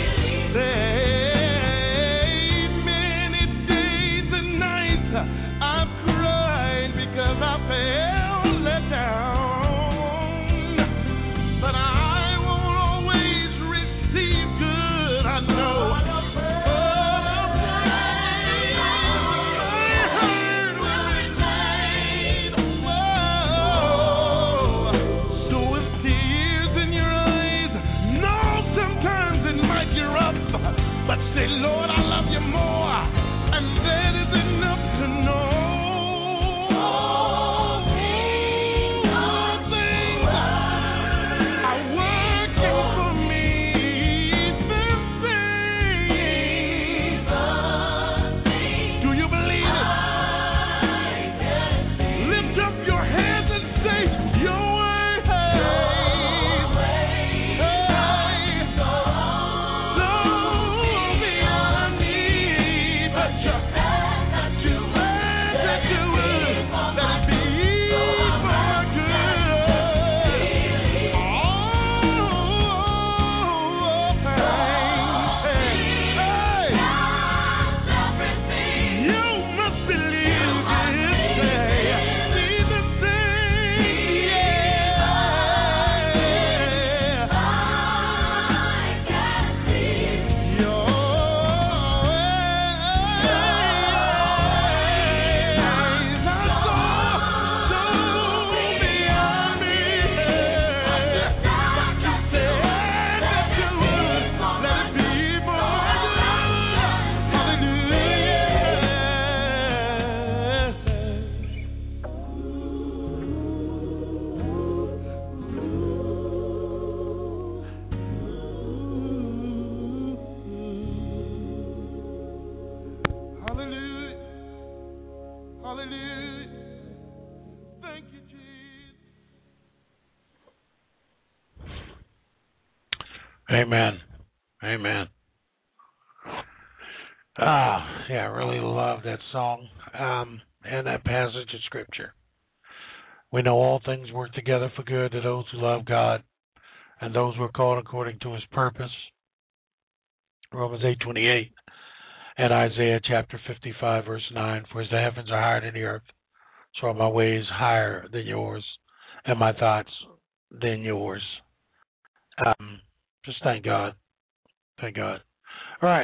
S4: Many days and nights I've cried because I felt let down. But I won't always receive good, I know. So with tears in your eyes, no, sometimes it might gear up, but say, Lord, I love you more, and that is enough to know. All things are working for me. This thing, do you believe it? Lift up your hands and say, your way, so beyond me, but you said that you would, that you would, let it be for my good. You must believe this, see the thing, yeah. Your ways are so, so beyond me. But you said that you would, let it be for my Hallelujah. Hallelujah. Thank you, Jesus.
S2: Amen. Amen. Ah, yeah, I really love that song um, and that passage of Scripture. We know all things work together for good to those who love God and those who are called according to his purpose. Romans eight twenty-eight and Isaiah chapter fifty-five, verse nine. For as the heavens are higher than the earth, so are my ways higher than yours, and my thoughts than yours. Um, just thank God. Thank God. All right.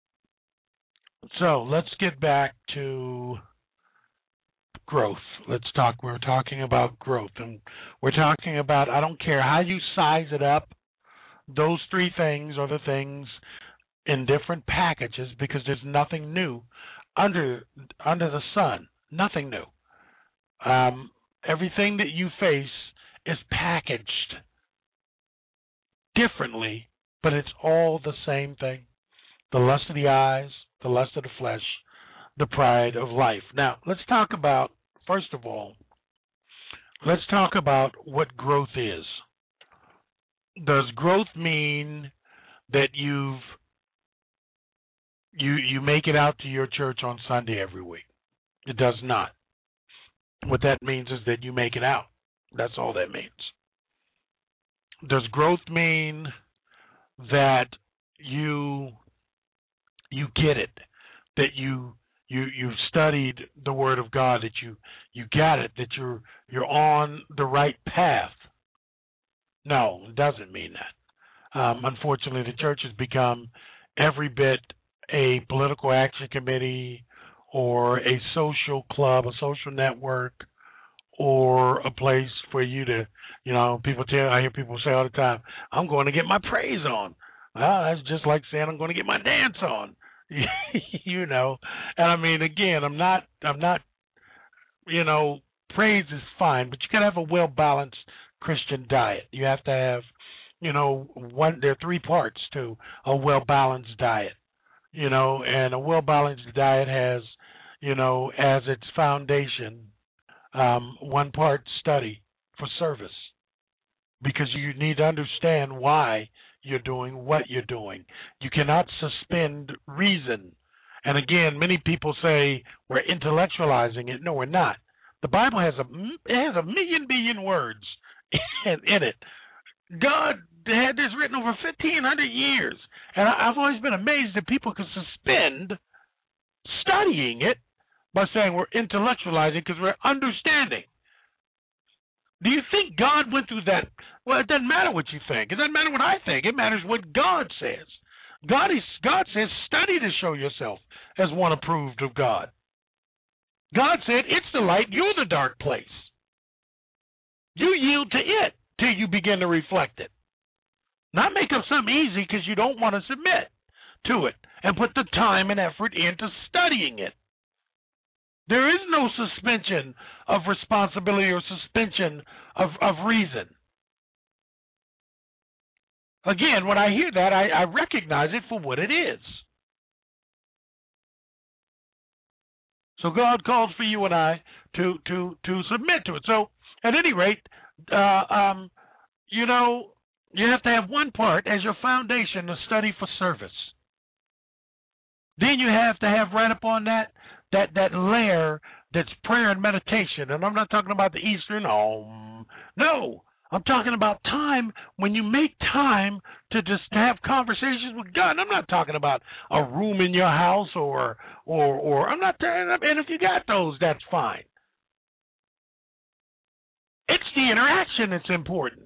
S2: So let's get back to growth. Let's talk. We're talking about growth, and we're talking about, I don't care how you size it up, those three things are the things in different packages, because there's nothing new under under the sun. Nothing new. Um, everything that you face is packaged differently, but it's all the same thing. The lust of the eyes, the lust of the flesh, the pride of life. Now, let's talk about, first of all, let's talk about what growth is. Does growth mean that you've you you make it out to your church on Sunday every week? It does not. What that means is that you make it out. That's all that means. Does growth mean that you you get it, that you you you've studied the Word of God, that you you got it, that you're you're on the right path? No, it doesn't mean that. Um, unfortunately, the church has become every bit a political action committee or a social club, a social network, or a place for you to, you know, people tell, I hear people say all the time, I'm going to get my praise on. Well, that's just like saying I'm going to get my dance on, you know. And I mean, again, I'm not, I'm not, you know, praise is fine, but you got to have a well-balanced Christian diet. You have to have, you know, one. There are three parts to a well-balanced diet, you know, and a well-balanced diet has, you know, as its foundation, um, one part study for service, because you need to understand why you're doing what you're doing. You cannot suspend reason. And again, many people say we're intellectualizing it. No, we're not. The Bible has a it has a million billion words in, in it. God had this written over fifteen hundred years, and I, I've always been amazed that people can suspend studying it by saying we're intellectualizing because we're understanding. Do you think God went through that? Well, it doesn't matter what you think. It doesn't matter what I think. It matters what God says. God is God says, study to show yourself as one approved of God. God said, it's the light, you're the dark place. You yield to it till you begin to reflect it. Not make up something easy because you don't want to submit to it and put the time and effort into studying it. There is no suspension of responsibility or suspension of, of reason. Again, when I hear that, I, I recognize it for what it is. So God calls for you and I to to to submit to it. So at any rate, uh, um, you know, you have to have one part as your foundation to study for service. Then you have to have right up on that that that layer that's prayer and meditation. And I'm not talking about the Eastern home. No, I'm talking about time when you make time to just have conversations with God. And I'm not talking about a room in your house or or or I'm not. And if you got those, that's fine. It's the interaction that's important.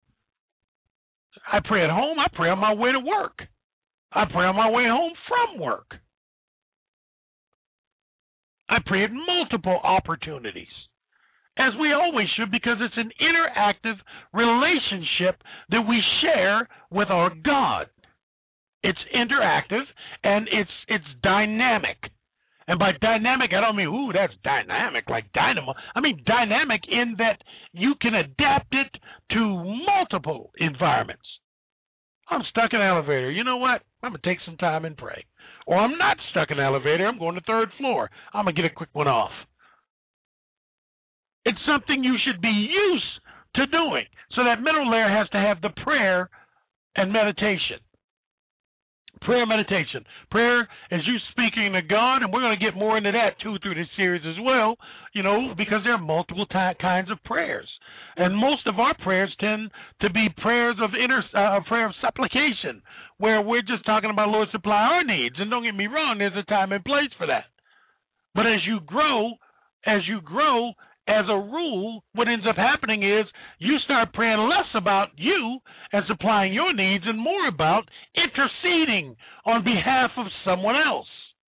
S2: I pray at home. I pray on my way to work. I pray on my way home from work. I pray at multiple opportunities, as we always should, because it's an interactive relationship that we share with our God. It's interactive and it's it's dynamic. And by dynamic, I don't mean, ooh, that's dynamic, like dynamo. I mean dynamic in that you can adapt it to multiple environments. I'm stuck in an elevator. You know what? I'm going to take some time and pray. Or I'm not stuck in an elevator. I'm going to the third floor. I'm going to get a quick one off. It's something you should be used to doing. So that middle layer has to have the prayer and meditation. Prayer meditation. Prayer is you speaking to God, and we're going to get more into that, too, through this series as well, you know, because there are multiple ty- kinds of prayers. And most of our prayers tend to be prayers of inter, uh, prayer of supplication, where we're just talking about, Lord, supply our needs. And don't get me wrong, there's a time and place for that. But as you grow, as you grow, as a rule, what ends up happening is you start praying less about you and supplying your needs and more about interceding on behalf of someone else.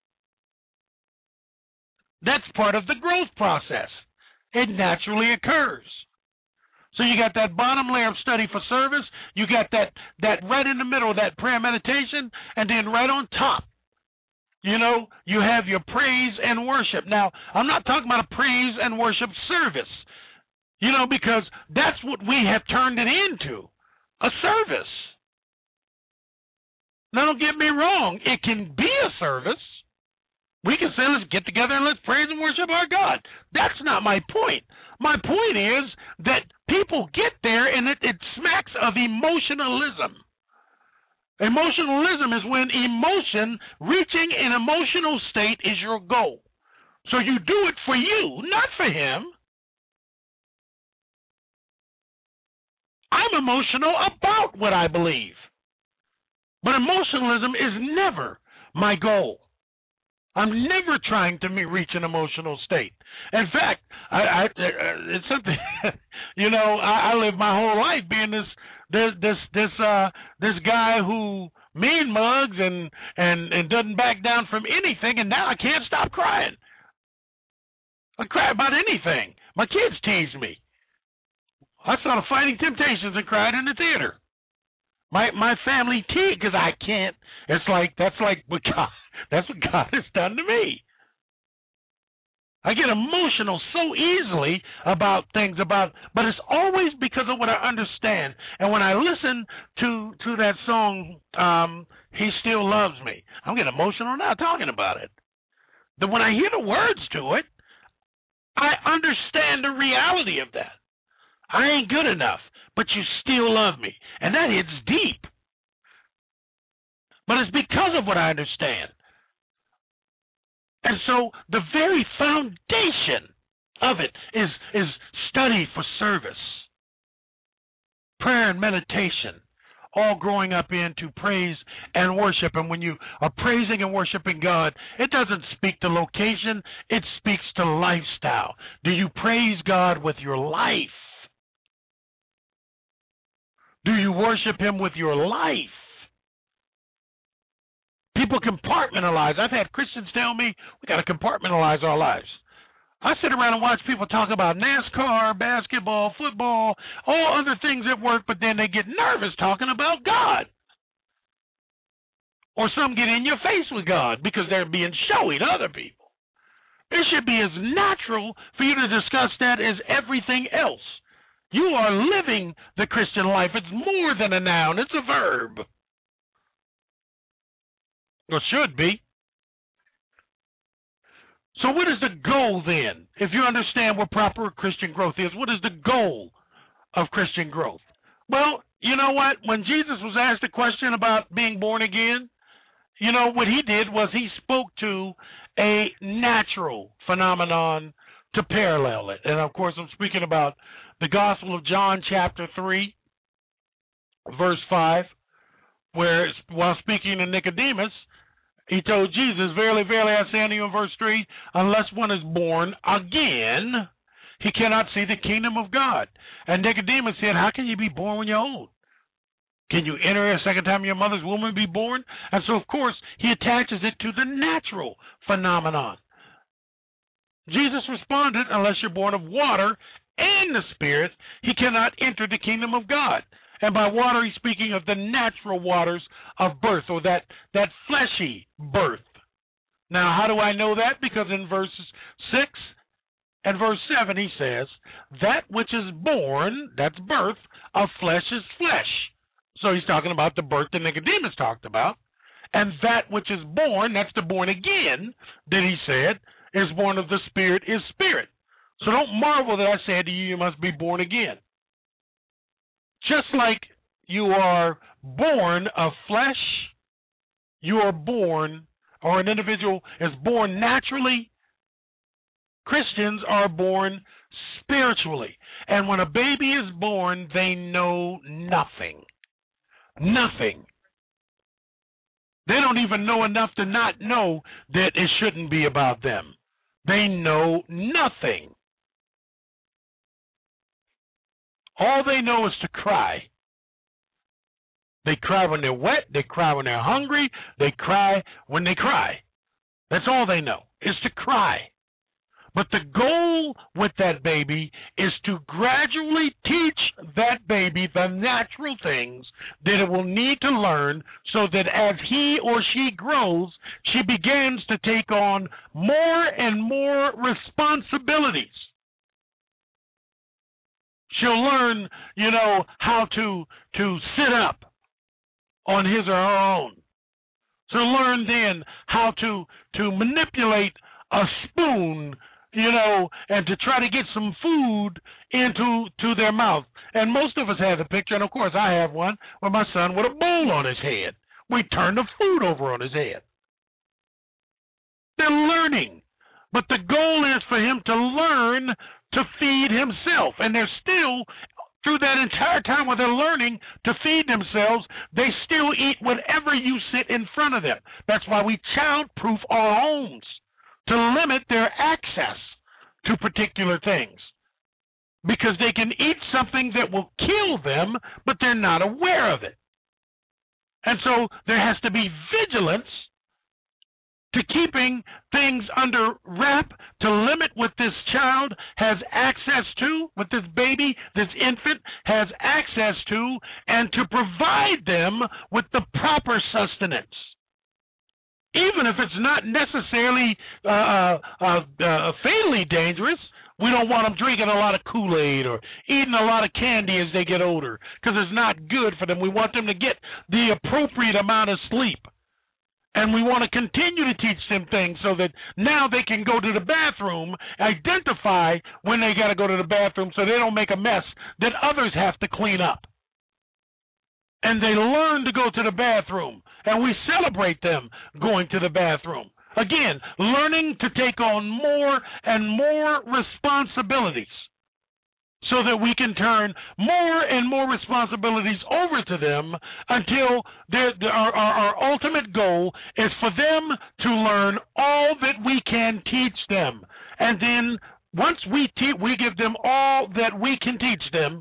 S2: That's part of the growth process. It naturally occurs. So you got that bottom layer of study for service, you got that, that right in the middle, that prayer meditation, and then right on top, you know, you have your praise and worship. Now, I'm not talking about a praise and worship service, you know, because that's what we have turned it into, a service. Now, don't get me wrong. It can be a service. We can say, let's get together and let's praise and worship our God. That's not my point. My point is that people get there, and it, it smacks of emotionalism. Emotionalism is when emotion, reaching an emotional state, is your goal. So you do it for you, not for him. I'm emotional about what I believe. But emotionalism is never my goal. I'm never trying to reach an emotional state. In fact, I, I, it's something, you know, I, I lived my whole life being this this this this uh this guy who mean mugs and, and, and doesn't back down from anything, and now I can't stop crying. I cry about anything. My kids tease me. I saw the Fighting Temptations and cried in the theater. My my family teased because I can't. It's like that's like what God, that's what God has done to me. I get emotional so easily about things about, but it's always because of what I understand. And when I listen to to that song, um, "He Still Loves Me," I'm getting emotional now talking about it. But when I hear the words to it, I understand the reality of that. I ain't good enough, but you still love me. And that hits deep. But it's because of what I understand. And so the very foundation of it is, is study for service, prayer and meditation, all growing up into praise and worship. And when you are praising and worshiping God, it doesn't speak to location, it speaks to lifestyle. Do you praise God with your life? Do you worship him with your life? People compartmentalize. I've had Christians tell me we got to compartmentalize our lives. I sit around and watch people talk about NASCAR, basketball, football, all other things at work, but then they get nervous talking about God. Or some get in your face with God because they're being showy to other people. It should be as natural for you to discuss that as everything else. You are living the Christian life. It's more than a noun. It's a verb. Or should be. So what is the goal then? If you understand what proper Christian growth is, what is the goal of Christian growth? Well, you know what? When Jesus was asked a question about being born again, you know, what he did was he spoke to a natural phenomenon to parallel it. And, of course, I'm speaking about the Gospel of John, chapter three, verse five, where while speaking to Nicodemus, he told Jesus, "Verily, verily, I say unto you," in verse three, "unless one is born again, he cannot see the kingdom of God." And Nicodemus said, "How can you be born when you're old? Can you enter a second time in your mother's womb and be born?" And so, of course, he attaches it to the natural phenomenon. Jesus responded, "Unless you're born of water and the Spirit, he cannot enter the kingdom of God." And by water, he's speaking of the natural waters of birth, or that, that fleshy birth. Now, how do I know that? Because in verses six and verse seven, he says, "That which is born," that's birth, "of flesh is flesh." So he's talking about the birth that Nicodemus talked about. And that which is born, that's the born again that he said, is born of the Spirit is spirit. So don't marvel that I said to you, you must be born again. Just like you are born of flesh, you are born, or an individual is born naturally, Christians are born spiritually. And when a baby is born, they know nothing. Nothing. They don't even know enough to not know that it shouldn't be about them. They know nothing. All they know is to cry. They cry when they're wet. They cry when they're hungry. They cry when they cry. That's all they know, is to cry. But the goal with that baby is to gradually teach that baby the natural things that it will need to learn, so that as he or she grows, she begins to take on more and more responsibilities. She'll learn, you know, how to to sit up on his or her own. She'll learn then how to to manipulate a spoon you know, and to try to get some food into to their mouth. And most of us have a picture, and of course I have one, with my son with a bowl on his head. We turn the food over on his head. They're learning. But the goal is for him to learn to feed himself. And they're still, through that entire time where they're learning to feed themselves, they still eat whatever you sit in front of them. That's why we child-proof our homes, to limit their access to particular things. Because they can eat something that will kill them, but they're not aware of it. And so there has to be vigilance to keeping things under wrap, to limit what this child has access to, what this baby, this infant has access to, and to provide them with the proper sustenance. Even if it's not necessarily uh, uh, uh, fatally dangerous, we don't want them drinking a lot of Kool-Aid or eating a lot of candy as they get older, because it's not good for them. We want them to get the appropriate amount of sleep. And we want to continue to teach them things so that now they can go to the bathroom, identify when they got to go to the bathroom so they don't make a mess that others have to clean up. And they learn to go to the bathroom, and we celebrate them going to the bathroom. Again, learning to take on more and more responsibilities so that we can turn more and more responsibilities over to them until our, our, our ultimate goal is for them to learn all that we can teach them. And then once we te- we give them all that we can teach them,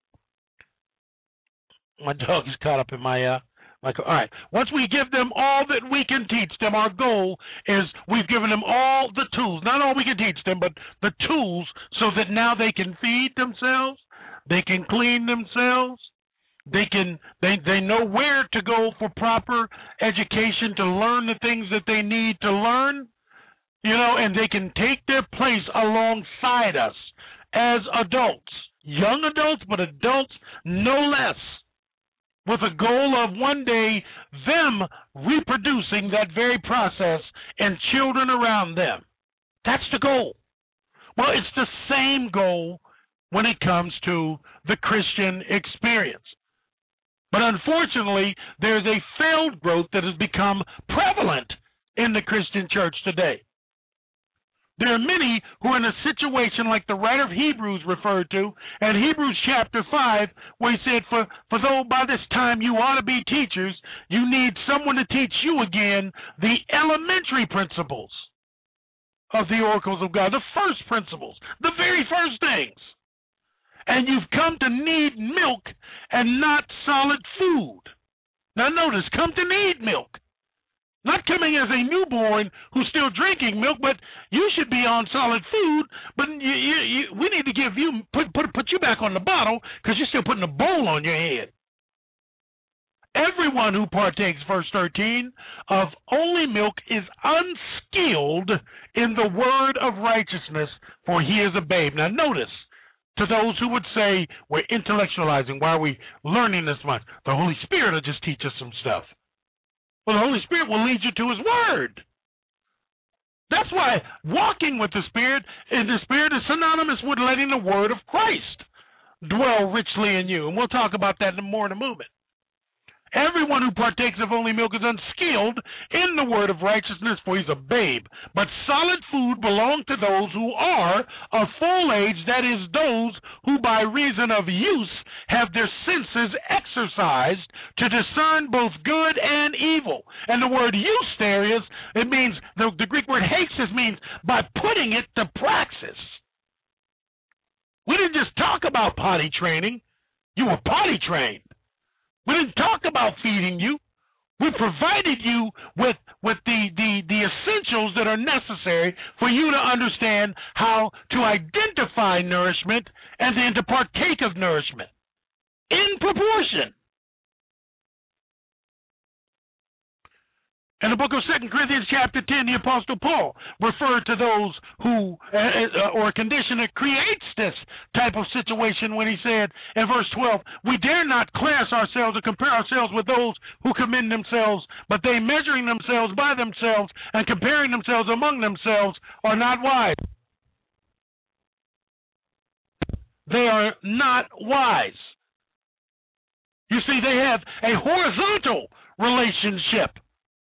S2: my dog is caught up in my, uh, like, all right, once we give them all that we can teach them, our goal is we've given them all the tools, not all we can teach them, but the tools so that now they can feed themselves, they can clean themselves, they can they, they know where to go for proper education to learn the things that they need to learn, you know, and they can take their place alongside us as adults, young adults, but adults no less, with a goal of one day them reproducing that very process in children around them. That's the goal. Well, it's the same goal when it comes to the Christian experience. But unfortunately, there's a failed growth that has become prevalent in the Christian church today. There are many who are in a situation like the writer of Hebrews referred to, in Hebrews chapter five, where he said, for, for though by this time you ought to be teachers, you need someone to teach you again the elementary principles of the oracles of God, the first principles, the very first things. And you've come to need milk and not solid food. Now notice, come to need milk. Not coming as a newborn who's still drinking milk, but you should be on solid food. But you, you, you, we need to give you put put put you back on the bottle because you're still putting a bowl on your head. Everyone who partakes, verse thirteen, of only milk is unskilled in the word of righteousness, for he is a babe. Now notice, to those who would say we're intellectualizing, why are we learning this much? The Holy Spirit will just teach us some stuff. Well, the Holy Spirit will lead you to his word. That's why walking with the Spirit in the Spirit is synonymous with letting the word of Christ dwell richly in you. And we'll talk about that more in a moment. Everyone who partakes of only milk is unskilled in the word of righteousness, for he's a babe. But solid food belongs to those who are of full age, that is, those who by reason of use have their senses exercised to discern both good and evil. And the word use there is, it means, the, the Greek word hexis means by putting it to praxis. We didn't just talk about potty training. You were potty trained. We didn't talk about feeding you. We provided you with, with the, the, the essentials that are necessary for you to understand how to identify nourishment and then to partake of nourishment in proportion. In the book of Second Corinthians chapter ten, the Apostle Paul referred to those who, uh, or a condition that creates this type of situation when he said in verse twelve, we dare not class ourselves or compare ourselves with those who commend themselves, but they measuring themselves by themselves and comparing themselves among themselves are not wise. they are not wise. You see, they have a horizontal relationship.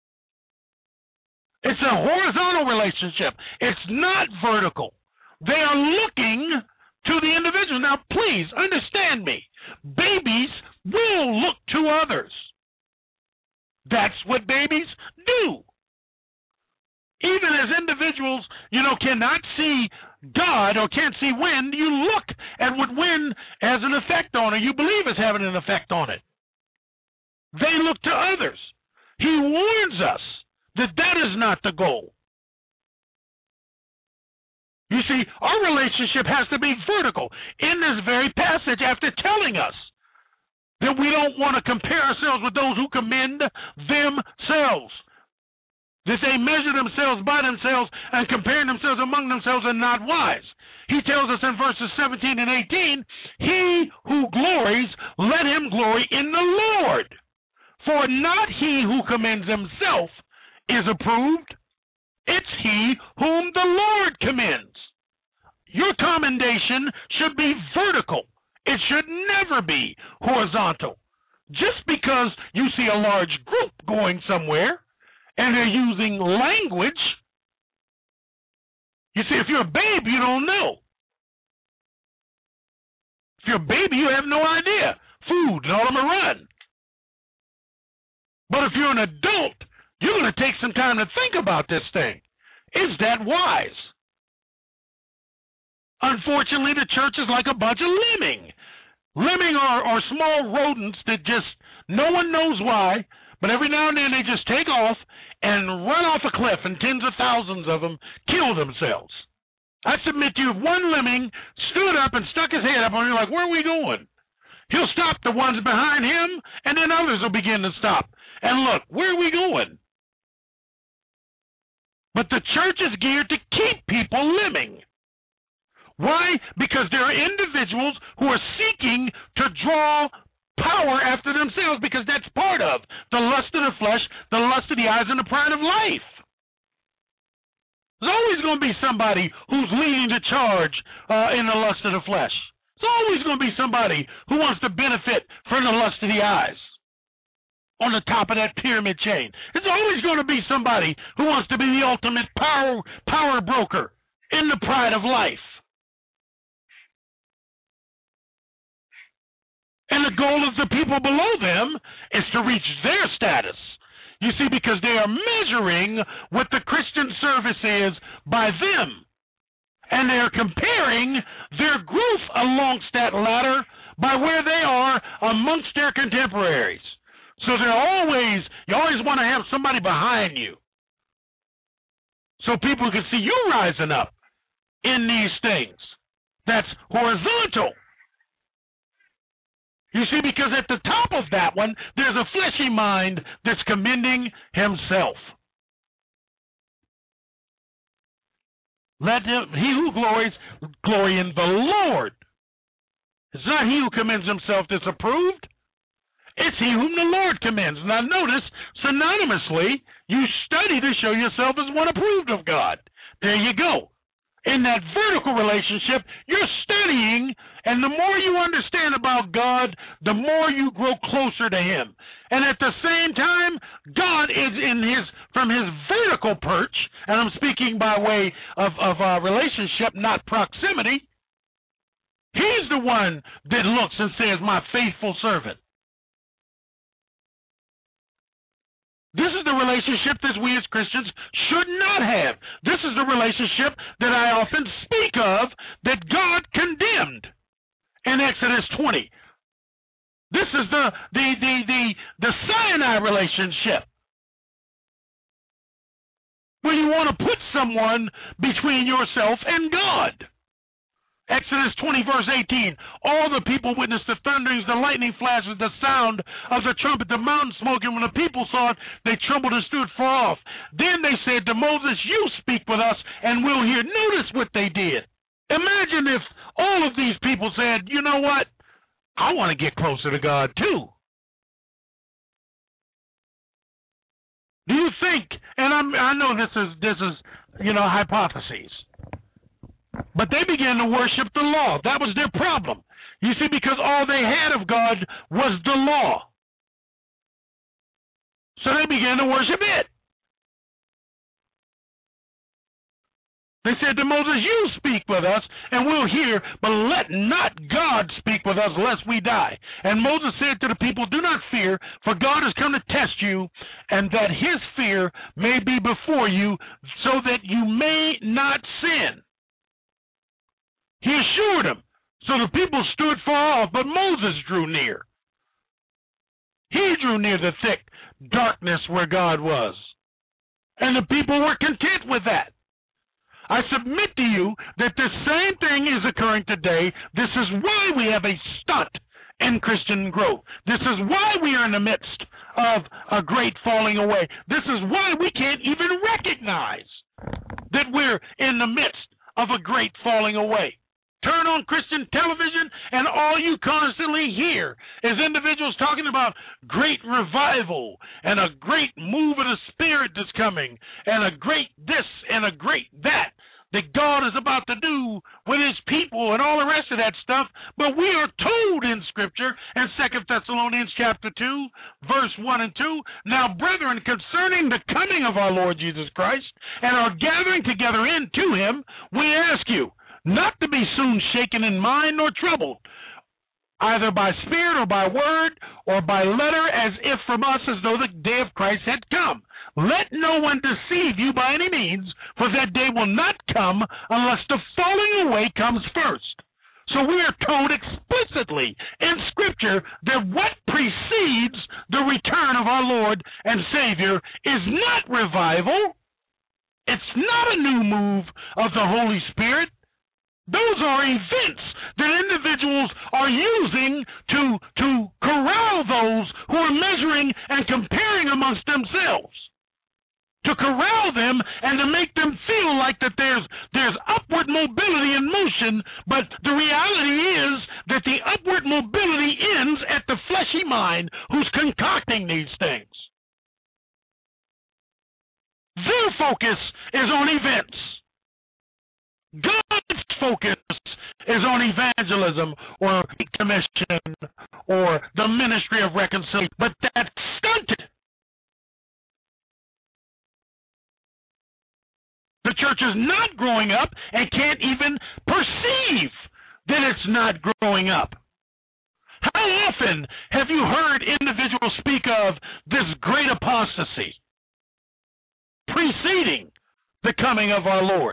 S2: It's a horizontal relationship. It's not vertical. They are looking to the individual. Now, please understand me. Babies will look to others. That's what babies do. Even as individuals, you know, cannot see God or can't see wind, you look at what wind has an effect on, or you believe is having an effect on it. They look to others. He warns us that that is not the goal. You see, our relationship has to be vertical. In this very passage, after telling us that we don't want to compare ourselves with those who commend themselves, that they measure themselves by themselves and comparing themselves among themselves are not wise. He tells us in verses seventeen and eighteen, he who glories, let him glory in the Lord. For not he who commends himself is approved, it's he whom the Lord commends. Your commendation should be vertical. It should never be horizontal. Just because you see a large group going somewhere and they're using language, you see, if you're a babe, you don't know. If you're a baby, you have no idea. Food and all on the run. But if you're an adult, you're going to take some time to think about this thing. Is that wise? Unfortunately, the church is like a bunch of lemming. Lemming are, are small rodents that just, no one knows why, but every now and then they just take off and run off a cliff, and tens of thousands of them kill themselves. I submit to you, if one lemming stood up and stuck his head up and you're like, where are we going? He'll stop the ones behind him, and then others will begin to stop. And look, where are we going? But the church is geared to keep people lemming. Why? Because there are individuals who are seeking to draw power after themselves, because that's part of the lust of the flesh, the lust of the eyes, and the pride of life. There's always going to be somebody who's leading the charge uh, in the lust of the flesh. There's always going to be somebody who wants to benefit from the lust of the eyes on the top of that pyramid chain. There's always going to be somebody who wants to be the ultimate power, power broker in the pride of life. And the goal of the people below them is to reach their status. You see, because they are measuring what the Christian service is by them. And they are comparing their growth alongst that ladder by where they are amongst their contemporaries. So they're always, you always want to have somebody behind you, so people can see you rising up in these things. That's horizontal. You see, because at the top of that one, there's a fleshy mind that's commending himself. Let him, he who glories, glory in the Lord. It's not he who commends himself that's approved. It's he whom the Lord commends. Now notice, synonymously, you study to show yourself as one approved of God. There you go. In that vertical relationship, you're studying, and the more you understand about God, the more you grow closer to him. And at the same time, God is in his, from his vertical perch, and I'm speaking by way of, of uh, relationship, not proximity. He's the one that looks and says, my faithful servant. This is the relationship that we as Christians should not have. This is the relationship that I often speak of that God condemned in Exodus twenty. This is the the the the, the Sinai relationship, where you want to put someone between yourself and God. Exodus twenty, verse eighteen, all the people witnessed the thunderings, the lightning flashes, the sound of the trumpet, the mountain smoke, and when the people saw it, they trembled and stood far off. Then they said to Moses, you speak with us, and we'll hear. Notice what they did. Imagine if all of these people said, you know what, I want to get closer to God too. Do you think, and I'm, I know this is, this is, you know, hypotheses, But they began to worship the law. That was their problem. You see, because all they had of God was the law. So they began to worship it. They said to Moses, you speak with us, and we'll hear, but let not God speak with us, lest we die. And Moses said to the people, do not fear, for God has come to test you, and that his fear may be before you, so that you may not sin. He assured them. So the people stood far off, but Moses drew near. He drew near the thick darkness where God was. And the people were content with that. I submit to you that the same thing is occurring today. This is why we have a stunt in Christian growth. This is why we are in the midst of a great falling away. This is why we can't even recognize that we're in the midst of a great falling away. Turn on Christian television, and all you constantly hear is individuals talking about great revival and a great move of the Spirit that's coming and a great this and a great that that God is about to do with his people and all the rest of that stuff. But we are told in Scripture in Second Thessalonians chapter two, verse one and two, now, brethren, concerning the coming of our Lord Jesus Christ and our gathering together into him, we ask you, not to be soon shaken in mind nor troubled, either by spirit or by word or by letter, as if from us as though the day of Christ had come. Let no one deceive you by any means, for that day will not come unless the falling away comes first. So we are told explicitly in Scripture that what precedes the return of our Lord and Savior is not revival. It's not a new move of the Holy Spirit. Those are events that individuals are using to, to corral those who are measuring and comparing amongst themselves, to corral them and to make them feel like that there's, there's upward mobility in motion, but the reality is that the upward mobility ends at the fleshy mind who's concocting these things. Their focus is on events. God's focus is on evangelism or commission or the ministry of reconciliation, but that's stunted. The church is not growing up and can't even perceive that it's not growing up. How often have you heard individuals speak of this great apostasy preceding the coming of our Lord?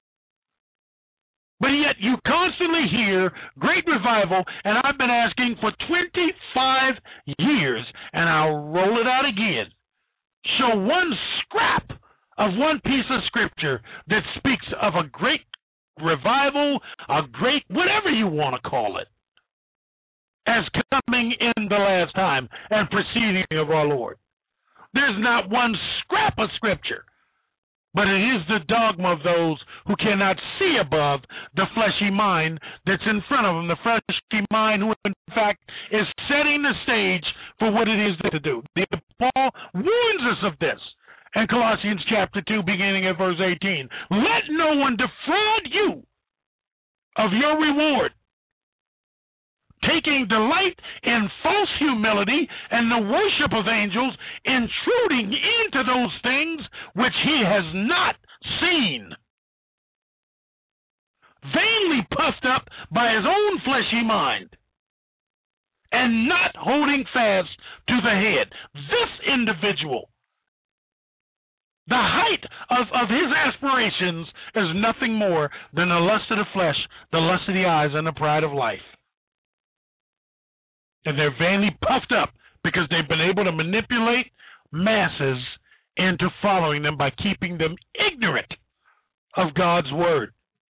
S2: But yet you constantly hear great revival, and I've been asking for twenty-five years, and I'll roll it out again. Show one scrap of one piece of Scripture that speaks of a great revival, a great whatever you want to call it, as coming in the last time and preceding of our Lord. There's not one scrap of Scripture. But it is the dogma of those who cannot see above the fleshy mind that's in front of them, the fleshy mind who, in fact, is setting the stage for what it is to do. Paul warns us of this in Colossians chapter two, beginning at verse eighteen. Let no one defraud you of your reward, taking delight in false humility and the worship of angels, intruding into those things which he has not seen, vainly puffed up by his own fleshy mind, and not holding fast to the head. This individual, the height of, of his aspirations is nothing more than the lust of the flesh, the lust of the eyes, and the pride of life. And they're vainly puffed up because they've been able to manipulate masses into following them by keeping them ignorant of God's word.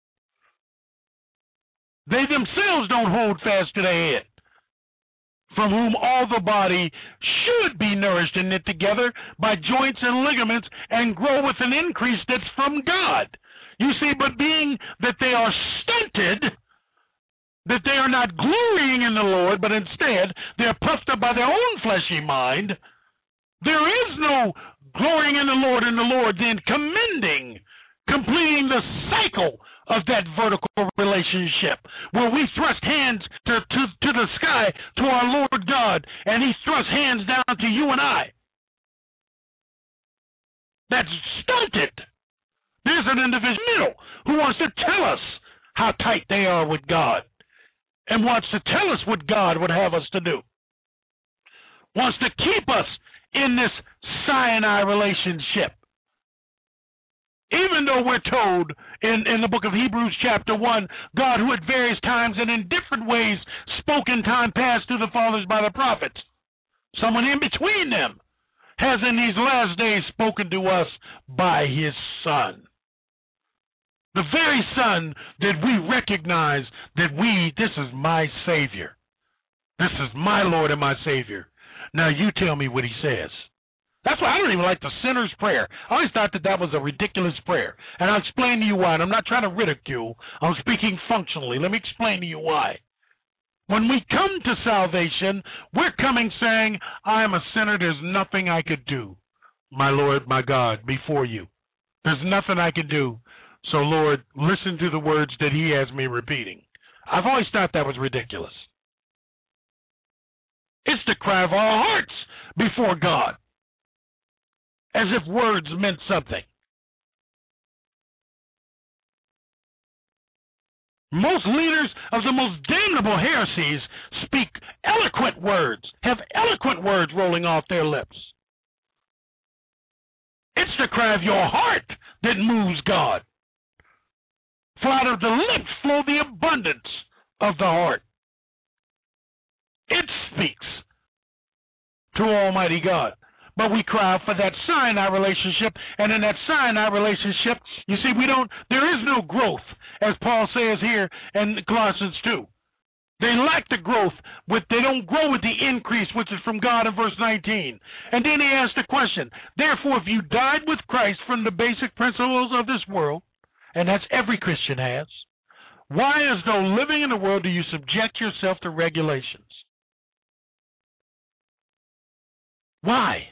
S2: They themselves don't hold fast to the head, from whom all the body should be nourished and knit together by joints and ligaments and grow with an increase that's from God. You see, but being that they are stunted, that they are not glorying in the Lord, but instead they're puffed up by their own fleshy mind, there is no glorying in the Lord and the Lord then commending, completing the cycle of that vertical relationship where we thrust hands to, to, to the sky to our Lord God, and he thrusts hands down to you and I. That's stunted. There's an individual who wants to tell us how tight they are with God and wants to tell us what God would have us to do. Wants to keep us in this Sinai relationship. Even though we're told in, in the book of Hebrews chapter one, God, who at various times and in different ways spoke in time past to the fathers by the prophets, someone in between them has in these last days spoken to us by his Son. The very Son that we recognize that we, this is my Savior. This is my Lord and my Savior. Now you tell me what he says. That's why I don't even like the sinner's prayer. I always thought that that was a ridiculous prayer. And I'll explain to you why. And I'm not trying to ridicule. I'm speaking functionally. Let me explain to you why. When we come to salvation, we're coming saying, I am a sinner. There's nothing I could do, my Lord, my God, before you. There's nothing I can do. So, Lord, listen to the words that he has me repeating. I've always thought that was ridiculous. It's the cry of our hearts before God, as if words meant something. Most leaders of the most damnable heresies speak eloquent words, have eloquent words rolling off their lips. It's the cry of your heart that moves God. For out of the lips flow the abundance of the heart. It speaks to Almighty God. But we cry out for that Sinai relationship, and in that Sinai relationship, you see, we don't, there is no growth, as Paul says here in Colossians two. They lack the growth, with, they don't grow with the increase, which is from God in verse nineteen. And then he asks the question, therefore, if you died with Christ from the basic principles of this world, and that's every Christian has, why, as though living in the world, do you subject yourself to regulations? Why?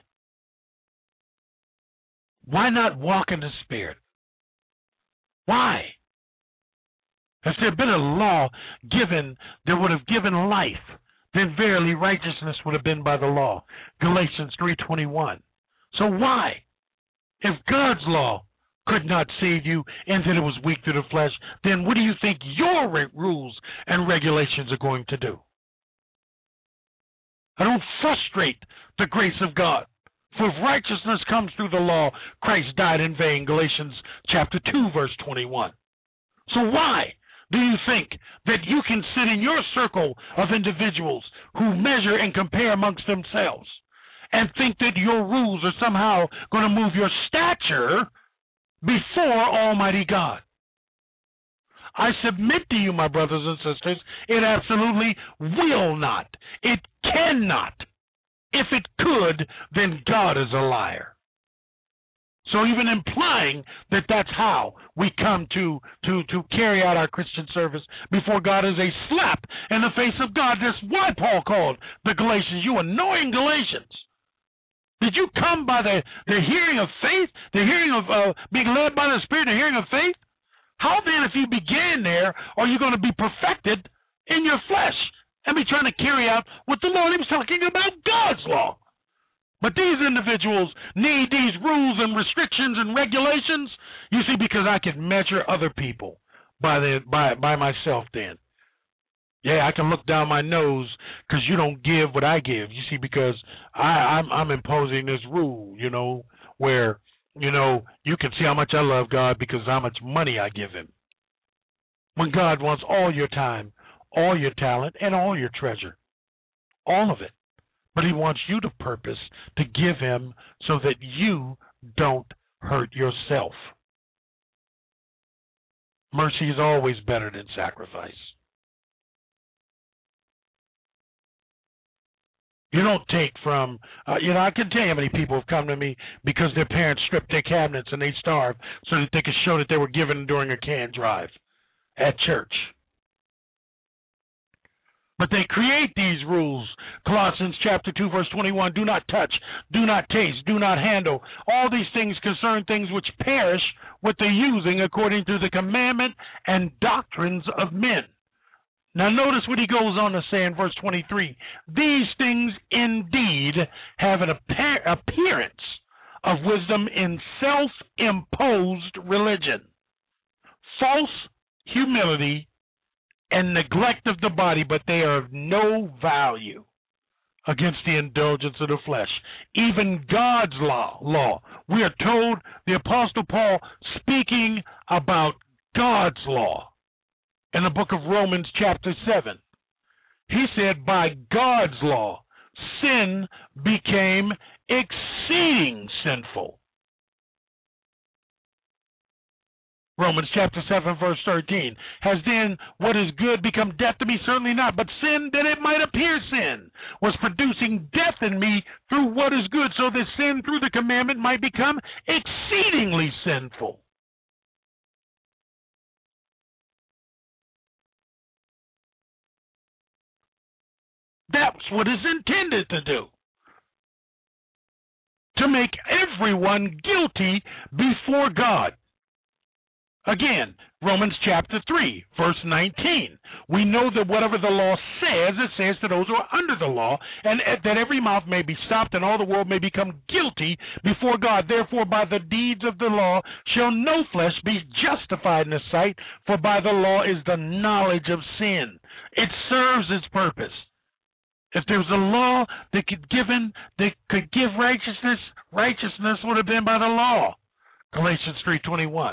S2: Why not walk in the Spirit? Why? If there had been a law given that would have given life, then verily righteousness would have been by the law. Galatians three twenty-one. So why? If God's law could not save you and that it was weak through the flesh, then what do you think your rules and regulations are going to do? I don't frustrate the grace of God. For if righteousness comes through the law, Christ died in vain. Galatians chapter two, verse twenty-one. So why do you think that you can sit in your circle of individuals who measure and compare amongst themselves and think that your rules are somehow going to move your stature before Almighty God? I submit to you, my brothers and sisters, it absolutely will not. It cannot. If it could, then God is a liar. So even implying that that's how we come to, to, to carry out our Christian service before God is a slap in the face of God. That's why Paul called the Galatians, you annoying Galatians. Did you come by the, the hearing of faith, the hearing of uh, being led by the Spirit, the hearing of faith? How then, if you began there, are you going to be perfected in your flesh and be trying to carry out what the Lord, he was talking about God's law? But these individuals need these rules and restrictions and regulations, you see, because I can measure other people by the by by myself then. Yeah, I can look down my nose because you don't give what I give, you see, because I, I'm, I'm imposing this rule, you know, where, you know, you can see how much I love God because how much money I give him. When God wants all your time, all your talent, and all your treasure, all of it. But he wants you to purpose to give him so that you don't hurt yourself. Mercy is always better than sacrifice. You don't take from, uh, you know, I can tell you how many people have come to me because their parents stripped their cabinets and they starved so that they could show that they were given during a can drive at church. But they create these rules. Colossians chapter two, verse twenty-one, do not touch, do not taste, do not handle. All these things concern things which perish with the using according to the commandment and doctrines of men. Now notice what he goes on to say in verse twenty-three. These things indeed have an appearance of wisdom in self-imposed religion, false humility, and neglect of the body, but they are of no value against the indulgence of the flesh. Even God's law, law. We are told, the Apostle Paul speaking about God's law in the book of Romans chapter seven. He said, by God's law, sin became exceeding sinful. Romans chapter seven, verse thirteen. Has then what is good become death to me? Certainly not. But sin, that it might appear sin, was producing death in me through what is good, so that sin through the commandment might become exceedingly sinful. That's what it's intended to do. To make everyone guilty before God. Again, Romans chapter three, verse nineteen. We know that whatever the law says, it says to those who are under the law, and that every mouth may be stopped and all the world may become guilty before God. Therefore, by the deeds of the law shall no flesh be justified in his sight, for by the law is the knowledge of sin. It serves its purpose. If there was a law that could given that could give righteousness, righteousness would have been by the law. Galatians three twenty-one.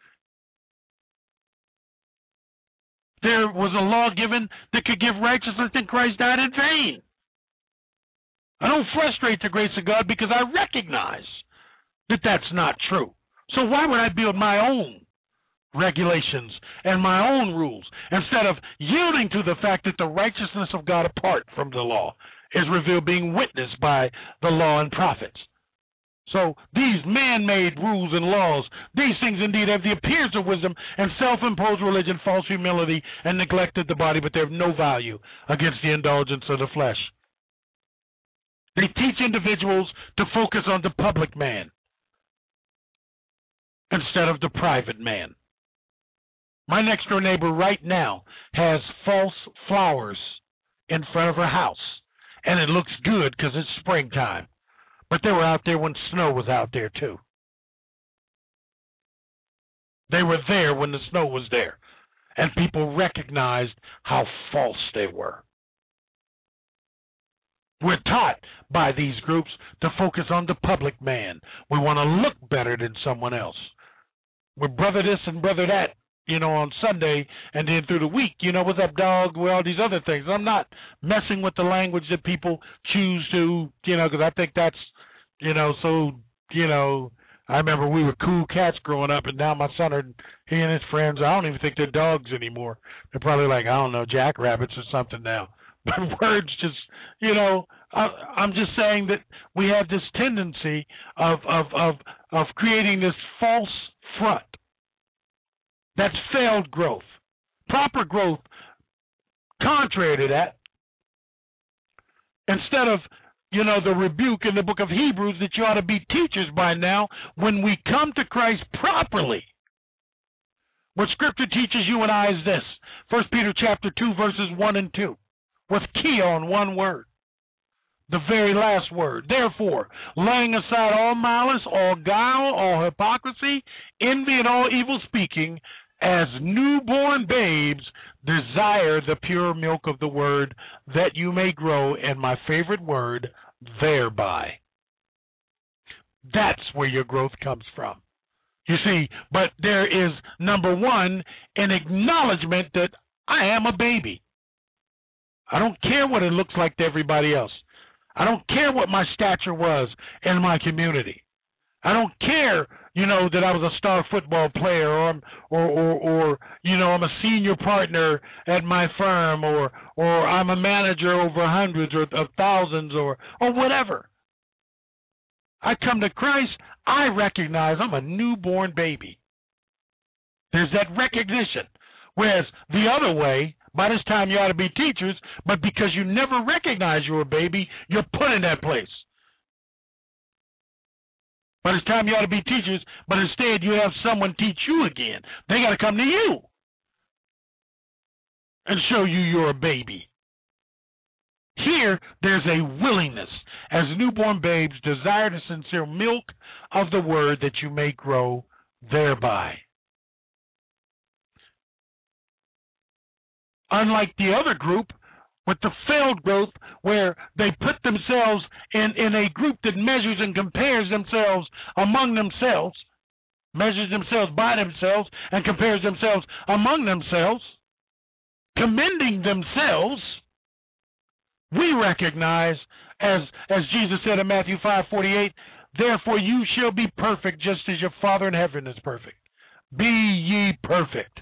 S2: There was a law given that could give righteousness, and Christ died in vain. I don't frustrate the grace of God because I recognize that that's not true. So why would I build my own regulations and my own rules instead of yielding to the fact that the righteousness of God apart from the law is revealed, being witnessed by the law and prophets? So these man-made rules and laws, these things indeed have the appearance of wisdom and self-imposed religion, false humility, and neglect of the body, but they have no value against the indulgence of the flesh. They teach individuals to focus on the public man instead of the private man. My next-door neighbor right now has false flowers in front of her house, and it looks good because it's springtime. But they were out there when snow was out there, too. They were there when the snow was there, and people recognized how false they were. We're taught by these groups to focus on the public man. We want to look better than someone else. We're brother this and brother that, you know, on Sunday, and then through the week, you know, what's up, dog, with all these other things. I'm not messing with the language that people choose to, you know, because I think that's, you know, so, you know, I remember we were cool cats growing up, and now my son, are, he and his friends, I don't even think they're dogs anymore. They're probably like, I don't know, jackrabbits or something now. But words just, you know, I, I'm just saying that we have this tendency of, of, of, of creating this false front. That's failed growth. Proper growth, contrary to that, instead of, you know, the rebuke in the book of Hebrews that you ought to be teachers by now, when we come to Christ properly, what Scripture teaches you and I is this. First Peter chapter two, verses one and two, with key on one word, the very last word. Therefore, laying aside all malice, all guile, all hypocrisy, envy, and all evil speaking, as newborn babes, desire the pure milk of the word, that you may grow, and my favorite word, thereby. That's where your growth comes from. You see, but there is, number one, an acknowledgement that I am a baby. I don't care what it looks like to everybody else. I don't care what my stature was in my community. I don't care, you know, that I was a star football player, or, or, or, or, you know, I'm a senior partner at my firm, or, or I'm a manager over hundreds or of thousands, or, or whatever. I come to Christ, I recognize I'm a newborn baby. There's that recognition. Whereas the other way, by this time you ought to be teachers, but because you never recognize you're a baby, you're put in that place. By this time you ought to be teachers, but instead you have someone teach you again. They got to come to you and show you you're a baby. Here, there's a willingness, as newborn babes desire the sincere milk of the word that you may grow thereby. Unlike the other group, with the failed growth, where they put themselves in, in a group that measures and compares themselves among themselves, measures themselves by themselves, and compares themselves among themselves, commending themselves, we recognize, as as Jesus said in Matthew five forty-eight, therefore you shall be perfect just as your Father in heaven is perfect. Be ye perfect.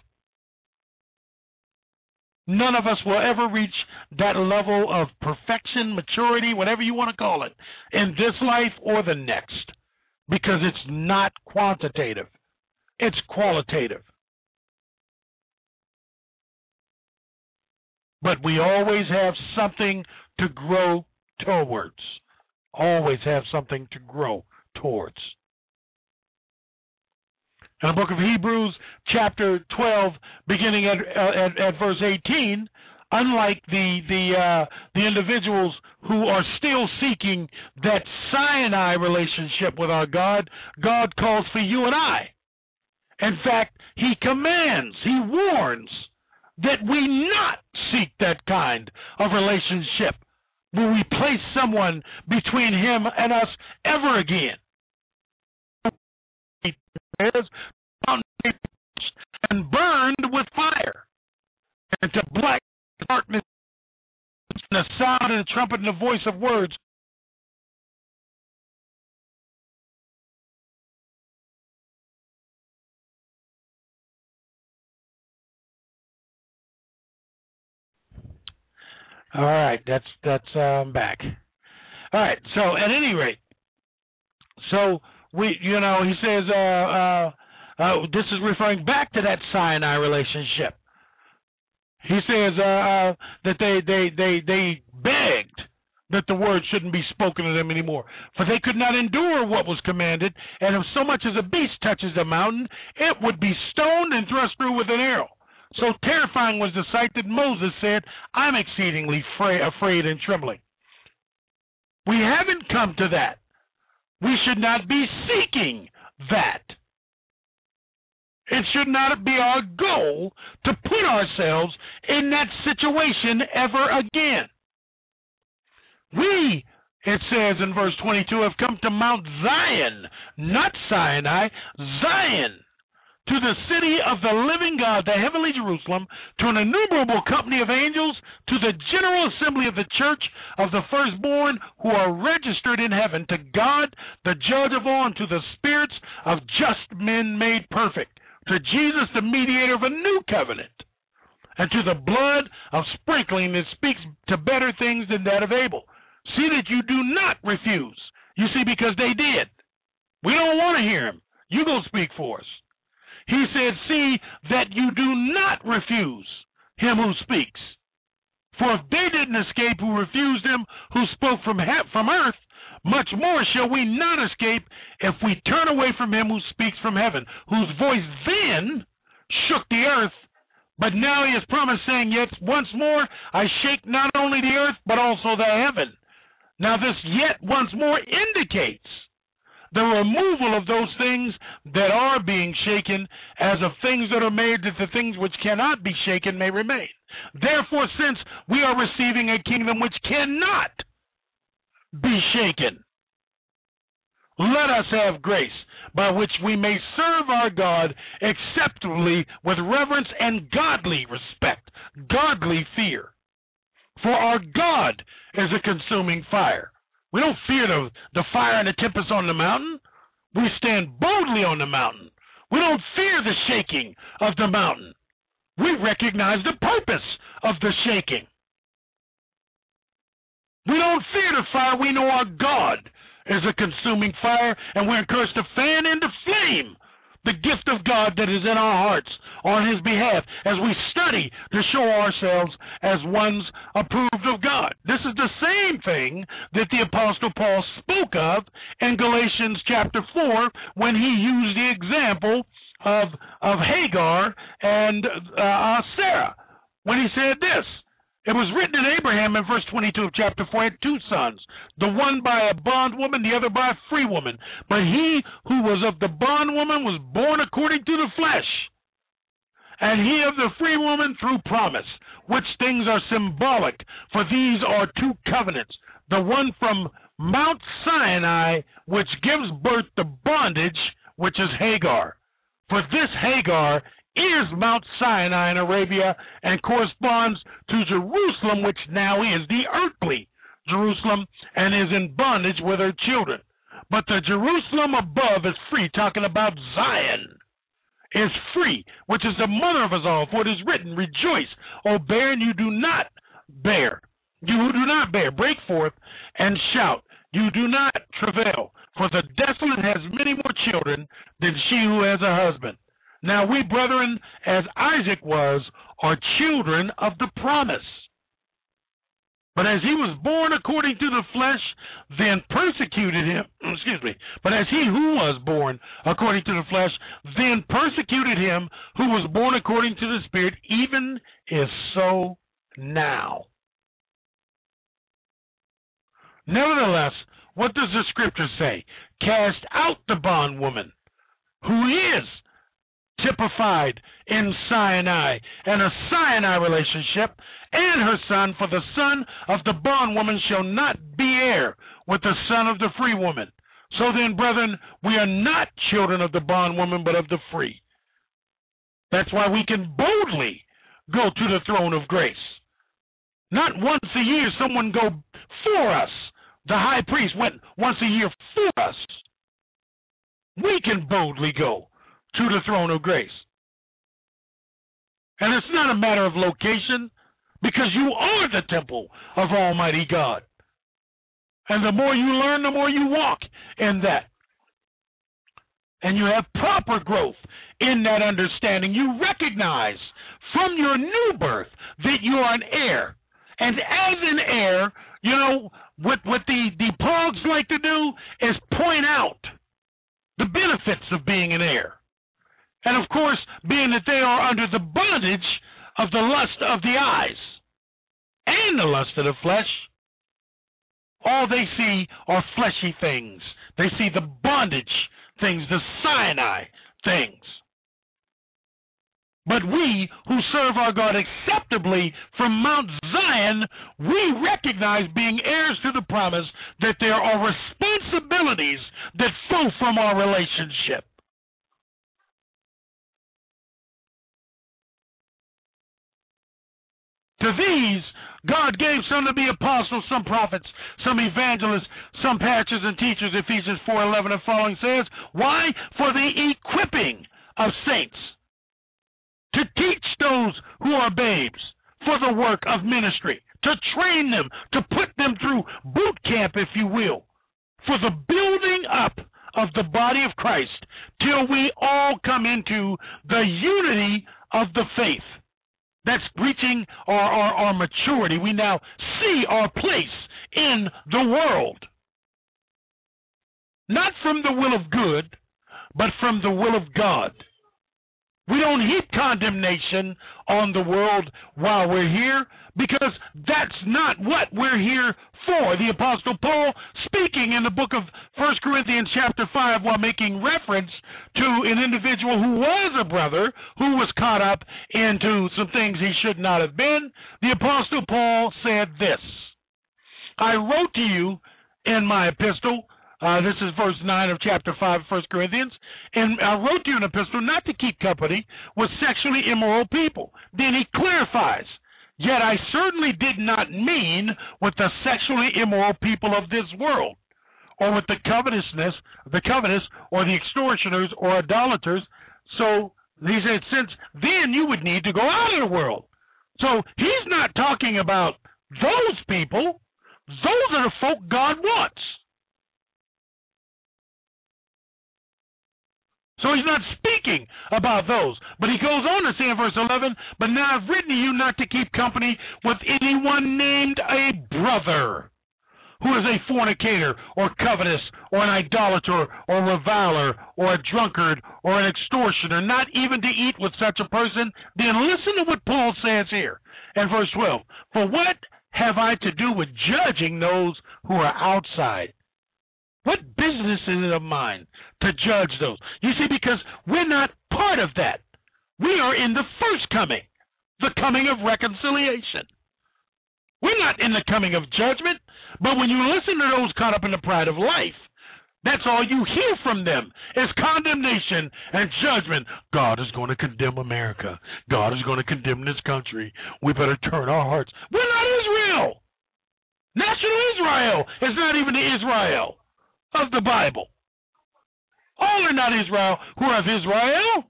S2: None of us will ever reach that level of perfection, maturity, whatever you want to call it, in this life or the next, because it's not quantitative. It's qualitative. But we always have something to grow towards. Always have something to grow towards. In the book of Hebrews, chapter twelve, beginning at at, at verse eighteen, unlike the the uh, the individuals who are still seeking that Sinai relationship with our God, God calls for you and I. In fact, He commands, He warns that we not seek that kind of relationship where we place someone between Him and us ever again. And burned with fire, and to black darkness, and the sound of the trumpet and the voice of words. All right, that's that's um, back. All right, so at any rate, so we, you know, he says, uh, uh, uh, this is referring back to that Sinai relationship. He says uh, uh, that they, they, they, they begged that the word shouldn't be spoken to them anymore, for they could not endure what was commanded, and if so much as a beast touches the mountain, it would be stoned and thrust through with an arrow. So terrifying was the sight that Moses said, I'm exceedingly fra- afraid and trembling. We haven't come to that. We should not be seeking that. It should not be our goal to put ourselves in that situation ever again. We, it says in verse twenty-two, have come to Mount Zion, not Sinai, Zion, to the city of the living God, the heavenly Jerusalem, to an innumerable company of angels, to the general assembly of the church of the firstborn who are registered in heaven, to God, the judge of all, and to the spirits of just men made perfect, to Jesus, the mediator of a new covenant, and to the blood of sprinkling that speaks to better things than that of Abel. See that you do not refuse. You see, because they did. We don't want to hear him. You go speak for us. He said, see that you do not refuse him who speaks. For if they didn't escape who refused him who spoke from he- from earth, much more shall we not escape if we turn away from him who speaks from heaven, whose voice then shook the earth, but now he has promised, saying, yet once more I shake not only the earth, but also the heaven. Now this yet once more indicates the removal of those things that are being shaken, as of things that are made, that the things which cannot be shaken may remain. Therefore, since we are receiving a kingdom which cannot be shaken, let us have grace by which we may serve our God acceptably with reverence and godly respect, godly fear. For our God is a consuming fire. We don't fear the, the fire and the tempest on the mountain. We stand boldly on the mountain. We don't fear the shaking of the mountain. We recognize the purpose of the shaking. We don't fear the fire. We know our God is a consuming fire, and we're encouraged to fan into flame the gift of God that is in our hearts on his behalf as we study to show ourselves as ones approved of God. This is the same thing that the Apostle Paul spoke of in Galatians chapter four when he used the example of, of Hagar and uh, Sarah, when he said this. It was written in Abraham in verse twenty-two of chapter four, had two sons, the one by a bondwoman, the other by a free woman. But he who was of the bondwoman was born according to the flesh, and he of the free woman through promise, which things are symbolic, for these are two covenants, the one from Mount Sinai, which gives birth to bondage, which is Hagar. For this Hagar is Mount Sinai in Arabia and corresponds to Jerusalem, which now is the earthly Jerusalem and is in bondage with her children. But the Jerusalem above is free, talking about Zion, is free, which is the mother of us all. For it is written, rejoice, O barren, you do not bear. You who do not bear, break forth and shout. You do not travail, for the desolate has many more children than she who has a husband. Now we, brethren, as Isaac was, are children of the promise. But as he was born according to the flesh, then persecuted him, excuse me, but as he who was born according to the flesh, then persecuted him who was born according to the Spirit, even is so now. Nevertheless, what does the scripture say? Cast out the bondwoman, who is typified in Sinai and a Sinai relationship, and her son, for the son of the bondwoman shall not be heir with the son of the free woman. So then, brethren, we are not children of the bondwoman, but of the free. That's why we can boldly go to the throne of grace. Not once a year someone go for us. The high priest went once a year for us. We can boldly go to the throne of grace. And it's not a matter of location, because you are the temple of Almighty God. And the more you learn, the more you walk in that. And you have proper growth in that understanding. You recognize from your new birth that you are an heir. And as an heir, you know, what, what the, the pogs like to do is point out the benefits of being an heir. And of course, being that they are under the bondage of the lust of the eyes and the lust of the flesh, all they see are fleshy things. They see the bondage things, the Sinai things. But we who serve our God acceptably from Mount Zion, we recognize, being heirs to the promise, that there are responsibilities that flow from our relationship. To these, God gave some to be apostles, some prophets, some evangelists, some pastors and teachers, Ephesians four eleven and following says. Why? For the equipping of saints, to teach those who are babes, for the work of ministry, to train them, to put them through boot camp, if you will, for the building up of the body of Christ, till we all come into the unity of the faith. That's reaching our, our, our maturity. We now see our place in the world. Not from the will of good, but from the will of God. We don't heap condemnation on the world while we're here, because that's not what we're here for. The Apostle Paul, speaking in the book of First Corinthians chapter five, while making reference to an individual who was a brother who was caught up into some things he should not have been, the Apostle Paul said this: I wrote to you in my epistle, Uh, this is verse nine of chapter five of First Corinthians. And I wrote to you an epistle not to keep company with sexually immoral people. Then he clarifies, yet I certainly did not mean with the sexually immoral people of this world, or with the covetousness, the covetous, or the extortioners, or idolaters. So he said, since then you would need to go out of the world. So he's not talking about those people. Those are the folk God wants. So he's not speaking about those. But he goes on to say in verse eleven, but now I've written to you not to keep company with anyone named a brother, who is a fornicator, or covetous, or an idolater, or reviler, or a drunkard, or an extortioner, not even to eat with such a person. Then listen to what Paul says here in verse twelve. For what have I to do with judging those who are outside? What business is it of mine to judge those? You see, because we're not part of that. We are in the first coming, the coming of reconciliation. We're not in the coming of judgment, but when you listen to those caught up in the pride of life, that's all you hear from them is condemnation and judgment. God is going to condemn America. God is going to condemn this country. We better turn our hearts. We're not Israel. National Israel is not even the Israel of the Bible. All are not Israel who are of Israel.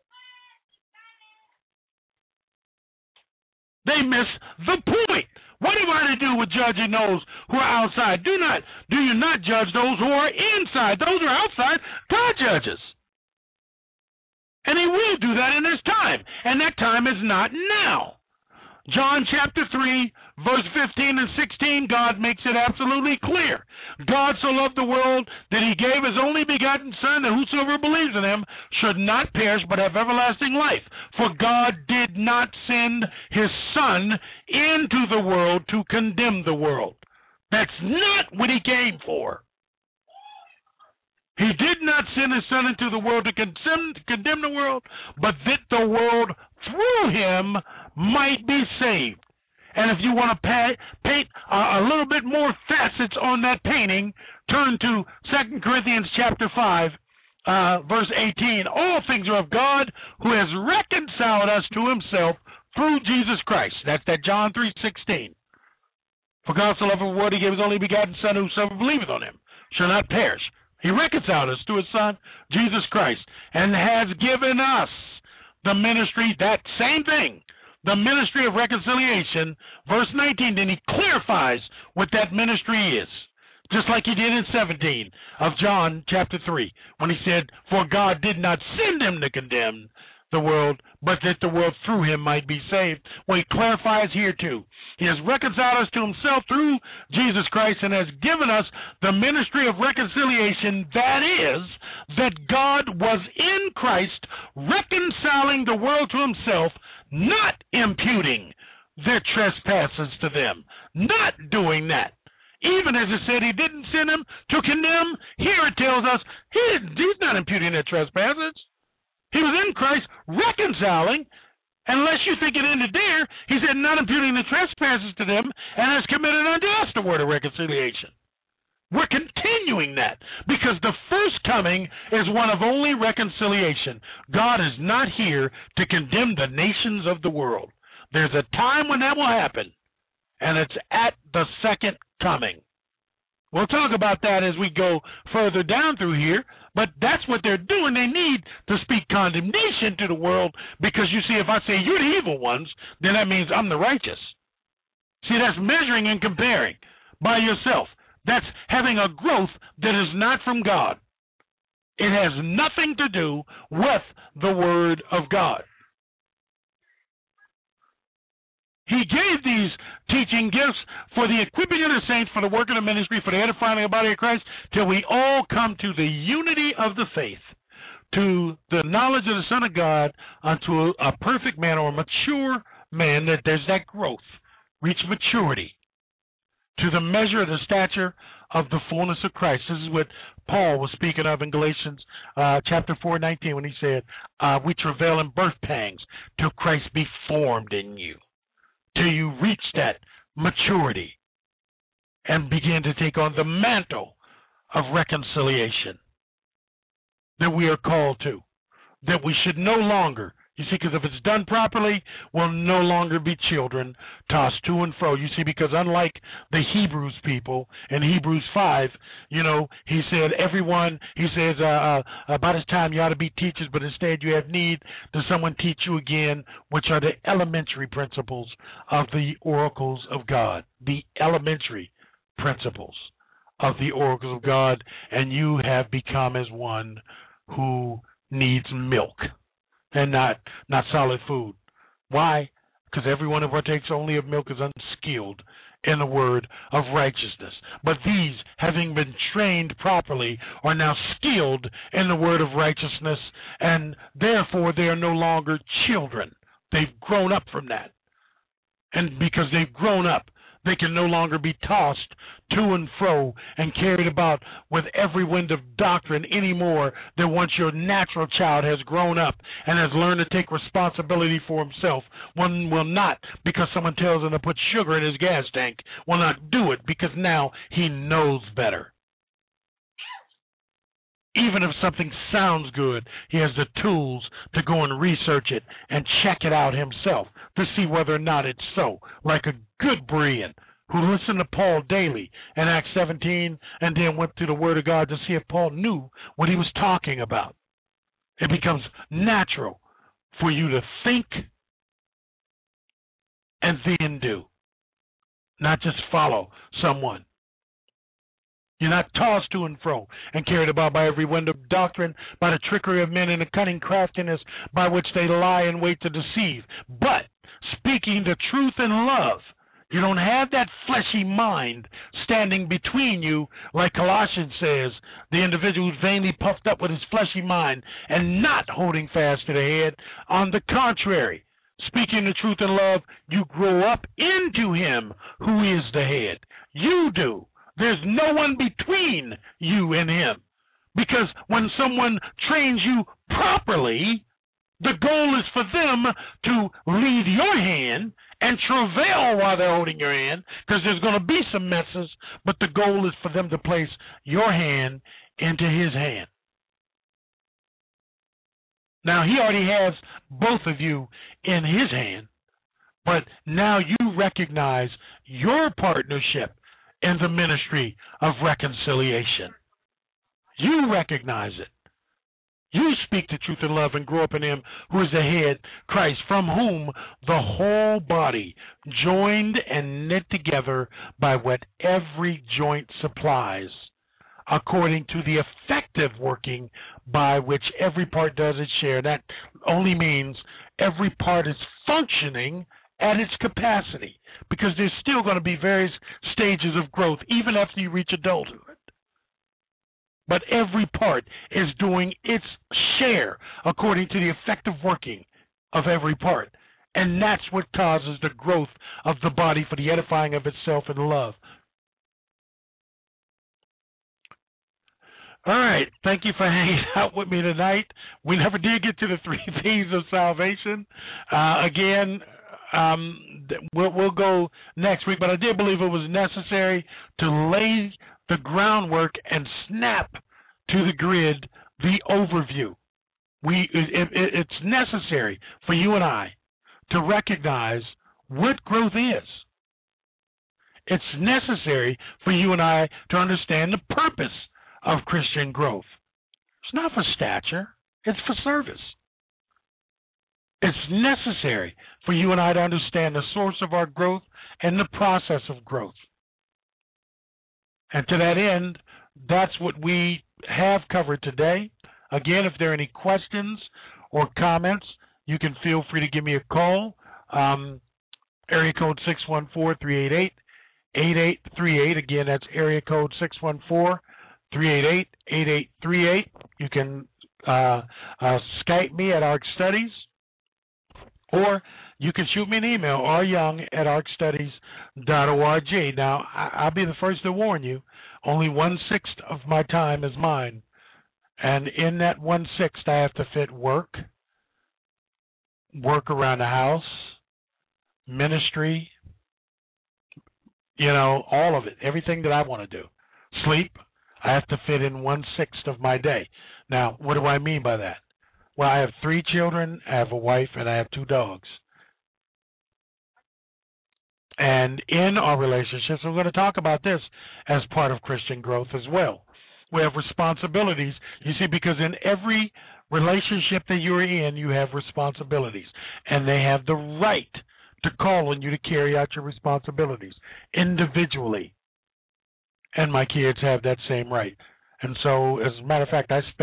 S2: They miss the point. What have I to do with judging those who are outside? Do not, do you not judge those who are inside? Those who are outside, God judges. And he will do that in his time. And that time is not now. John chapter three, verse fifteen and sixteen, God makes it absolutely clear. God so loved the world that he gave his only begotten Son, that whosoever believes in him should not perish but have everlasting life. For God did not send his Son into the world to condemn the world. That's not what he came for. He did not send his Son into the world to condemn, to condemn the world, but that the world through him might be saved. And if you want to pay, paint uh, a little bit more facets on that painting, turn to Second Corinthians chapter five, uh, verse eighteen. All things are of God, who has reconciled us to himself through Jesus Christ. That's that John three sixteen. For God so loved the world, he gave his only begotten Son, whosoever believeth on him shall not perish. He reconciled us to his Son, Jesus Christ, and has given us the ministry, that same thing, the ministry of reconciliation. Verse nineteen, then he clarifies what that ministry is, just like he did in seventeen of John chapter three, when he said, for God did not send him to condemn the world, but that the world through him might be saved. Well, he clarifies here too. He has reconciled us to himself through Jesus Christ and has given us the ministry of reconciliation, that is, that God was in Christ reconciling the world to himself, not imputing their trespasses to them, not doing that. Even as it said he didn't send him to condemn, here it tells us he didn't, he's not imputing their trespasses. He was in Christ reconciling. Unless you think it ended there, he said, not imputing the trespasses to them, and has committed unto us the word of reconciliation. We're continuing that because the first coming is one of only reconciliation. God is not here to condemn the nations of the world. There's a time when that will happen, and it's at the second coming. We'll talk about that as we go further down through here, but that's what they're doing. They need to speak condemnation to the world because, you see, if I say you're the evil ones, then that means I'm the righteous. See, that's measuring and comparing by yourself. That's having a growth that is not from God. It has nothing to do with the Word of God. He gave these teaching gifts for the equipping of the saints, for the work of the ministry, for the edifying of the body of Christ, till we all come to the unity of the faith, to the knowledge of the Son of God, unto a perfect man or a mature man, that there's that growth, reach maturity, to the measure of the stature of the fullness of Christ. This is what Paul was speaking of in Galatians uh, chapter four, nineteen, when he said, uh, we travail in birth pangs till Christ be formed in you, till you reach that maturity and begin to take on the mantle of reconciliation that we are called to, that we should no longer, you see, because if it's done properly, we'll no longer be children tossed to and fro. You see, because unlike the Hebrews people in Hebrews five, you know, he said, everyone, he says, uh, uh, by this time you ought to be teachers, but instead you have need that someone teach you again, which are the elementary principles of the oracles of God, the elementary principles of the oracles of God, and you have become as one who needs milk and not not solid food. Why? Because everyone who partakes only of milk is unskilled in the word of righteousness. But these, having been trained properly, are now skilled in the word of righteousness, and therefore they are no longer children. They've grown up from that. And because they've grown up, they can no longer be tossed to and fro and carried about with every wind of doctrine any more than once your natural child has grown up and has learned to take responsibility for himself. One will not, because someone tells him to put sugar in his gas tank, will not do it because now he knows better. Even if something sounds good, he has the tools to go and research it and check it out himself to see whether or not it's so, like a good Berean who listened to Paul daily in Acts seventeen and then went through the Word of God to see if Paul knew what he was talking about. It becomes natural for you to think and then do, not just follow someone. You're not tossed to and fro and carried about by every wind of doctrine, by the trickery of men and the cunning craftiness by which they lie in wait to deceive. But speaking the truth in love, you don't have that fleshy mind standing between you, like Colossians says, the individual who's vainly puffed up with his fleshy mind and not holding fast to the head. On the contrary, speaking the truth in love, you grow up into him who is the head. You do. There's no one between you and him. Because when someone trains you properly, the goal is for them to lead your hand and travail while they're holding your hand, because there's going to be some messes, but the goal is for them to place your hand into his hand. Now, he already has both of you in his hand, but now you recognize your partnership in the ministry of reconciliation. You recognize it. You speak the truth in love and grow up in him who is the head, Christ, from whom the whole body, joined and knit together by what every joint supplies, according to the effective working by which every part does its share. That only means every part is functioning at its capacity, because there's still going to be various stages of growth, even after you reach adulthood. But every part is doing its share according to the effective working of every part. And that's what causes the growth of the body for the edifying of itself in love. All right. Thank you for hanging out with me tonight. We never did get to the three thieves of salvation. Uh, again, um, we'll, we'll go next week, but I did believe it was necessary to lay the groundwork and snap to the grid the overview. We it, it, it's necessary for you and I to recognize what growth is. It's necessary for you and I to understand the purpose of Christian growth. It's not for stature, it's for service. It's necessary for you and I to understand the source of our growth and the process of growth. And to that end, that's what we have covered today. Again, if there are any questions or comments, you can feel free to give me a call. Um, area code six one four, three eight eight, eight eight three eight. Again, that's area code six one four, three eight eight, eight eight three eight. You can uh, uh, Skype me at Ark Studies, or you can shoot me an email, r young at ark studies dot org. Now, I'll be the first to warn you, only one-sixth of my time is mine. And in that one-sixth, I have to fit work, work around the house, ministry, you know, all of it, everything that I want to do. Sleep, I have to fit in one-sixth of my day. Now, what do I mean by that? Well, I have three children, I have a wife, and I have two dogs. And in our relationships, we're going to talk about this as part of Christian growth as well. We have responsibilities, you see, because in every relationship that you're in, you have responsibilities. And they have the right to call on you to carry out your responsibilities individually. And my kids have that same right. And so, as a matter of fact, I spent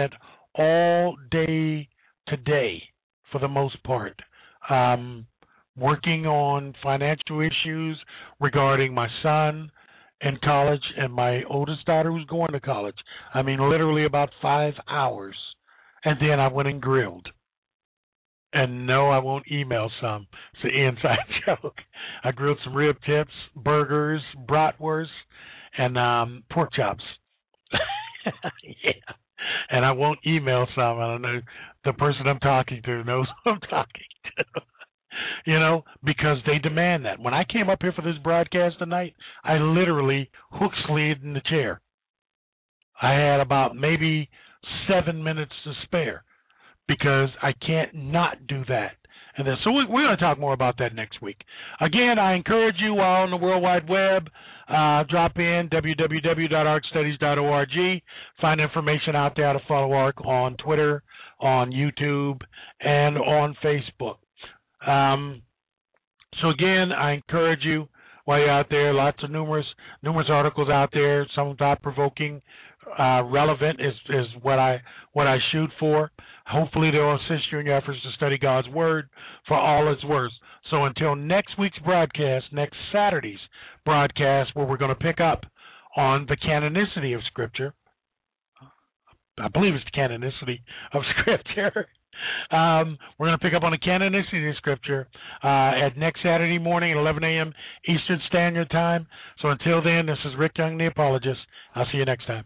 S2: all day today for the most part, um, working on financial issues regarding my son in college and my oldest daughter who's going to college. I mean, literally about five hours. And then I went and grilled. And no, I won't email some. It's an inside joke. I grilled some rib tips, burgers, bratwurst, and um, pork chops. Yeah. And I won't email some. I don't know. The person I'm talking to knows who I'm talking to. You know, because they demand that. When I came up here for this broadcast tonight, I literally hook slid in the chair. I had about maybe seven minutes to spare because I can't not do that. And then, so we're going to talk more about that next week. Again, I encourage you while on the World Wide Web, uh, drop in w w w dot arc studies dot org. Find information out there to follow ARC on Twitter, on YouTube, and on Facebook. Um, so again, I encourage you while you're out there. Lots of numerous numerous articles out there. Some thought-provoking, uh, relevant is is what I what I shoot for. Hopefully, they'll assist you in your efforts to study God's Word for all it's worth. So until next week's broadcast, next Saturday's broadcast, where we're going to pick up on the canonicity of Scripture. I believe it's the canonicity of Scripture. Um, we're going to pick up on the canonicity of Scripture uh, at next Saturday morning at eleven a.m. Eastern Standard Time. So until then, this is Rick Young, the Apologist. I'll see you next time.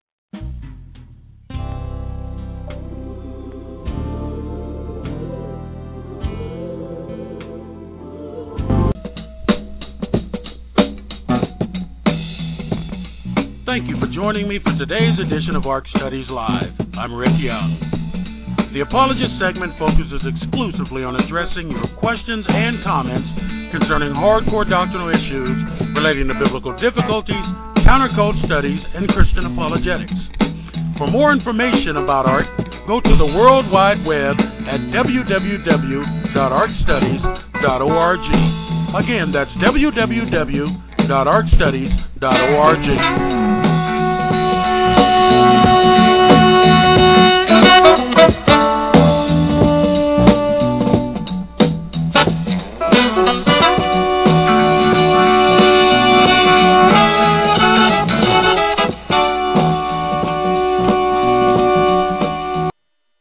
S2: Thank you for joining me for today's edition of ARC Studies Live. I'm Rick Young. The Apologist segment focuses exclusively on addressing your questions and comments concerning hardcore doctrinal issues relating to biblical difficulties, countercult studies, and Christian apologetics. For more information about ARC, go to the World Wide Web at w w w dot arc studies dot org. Again, that's w w w dot arc studies dot org.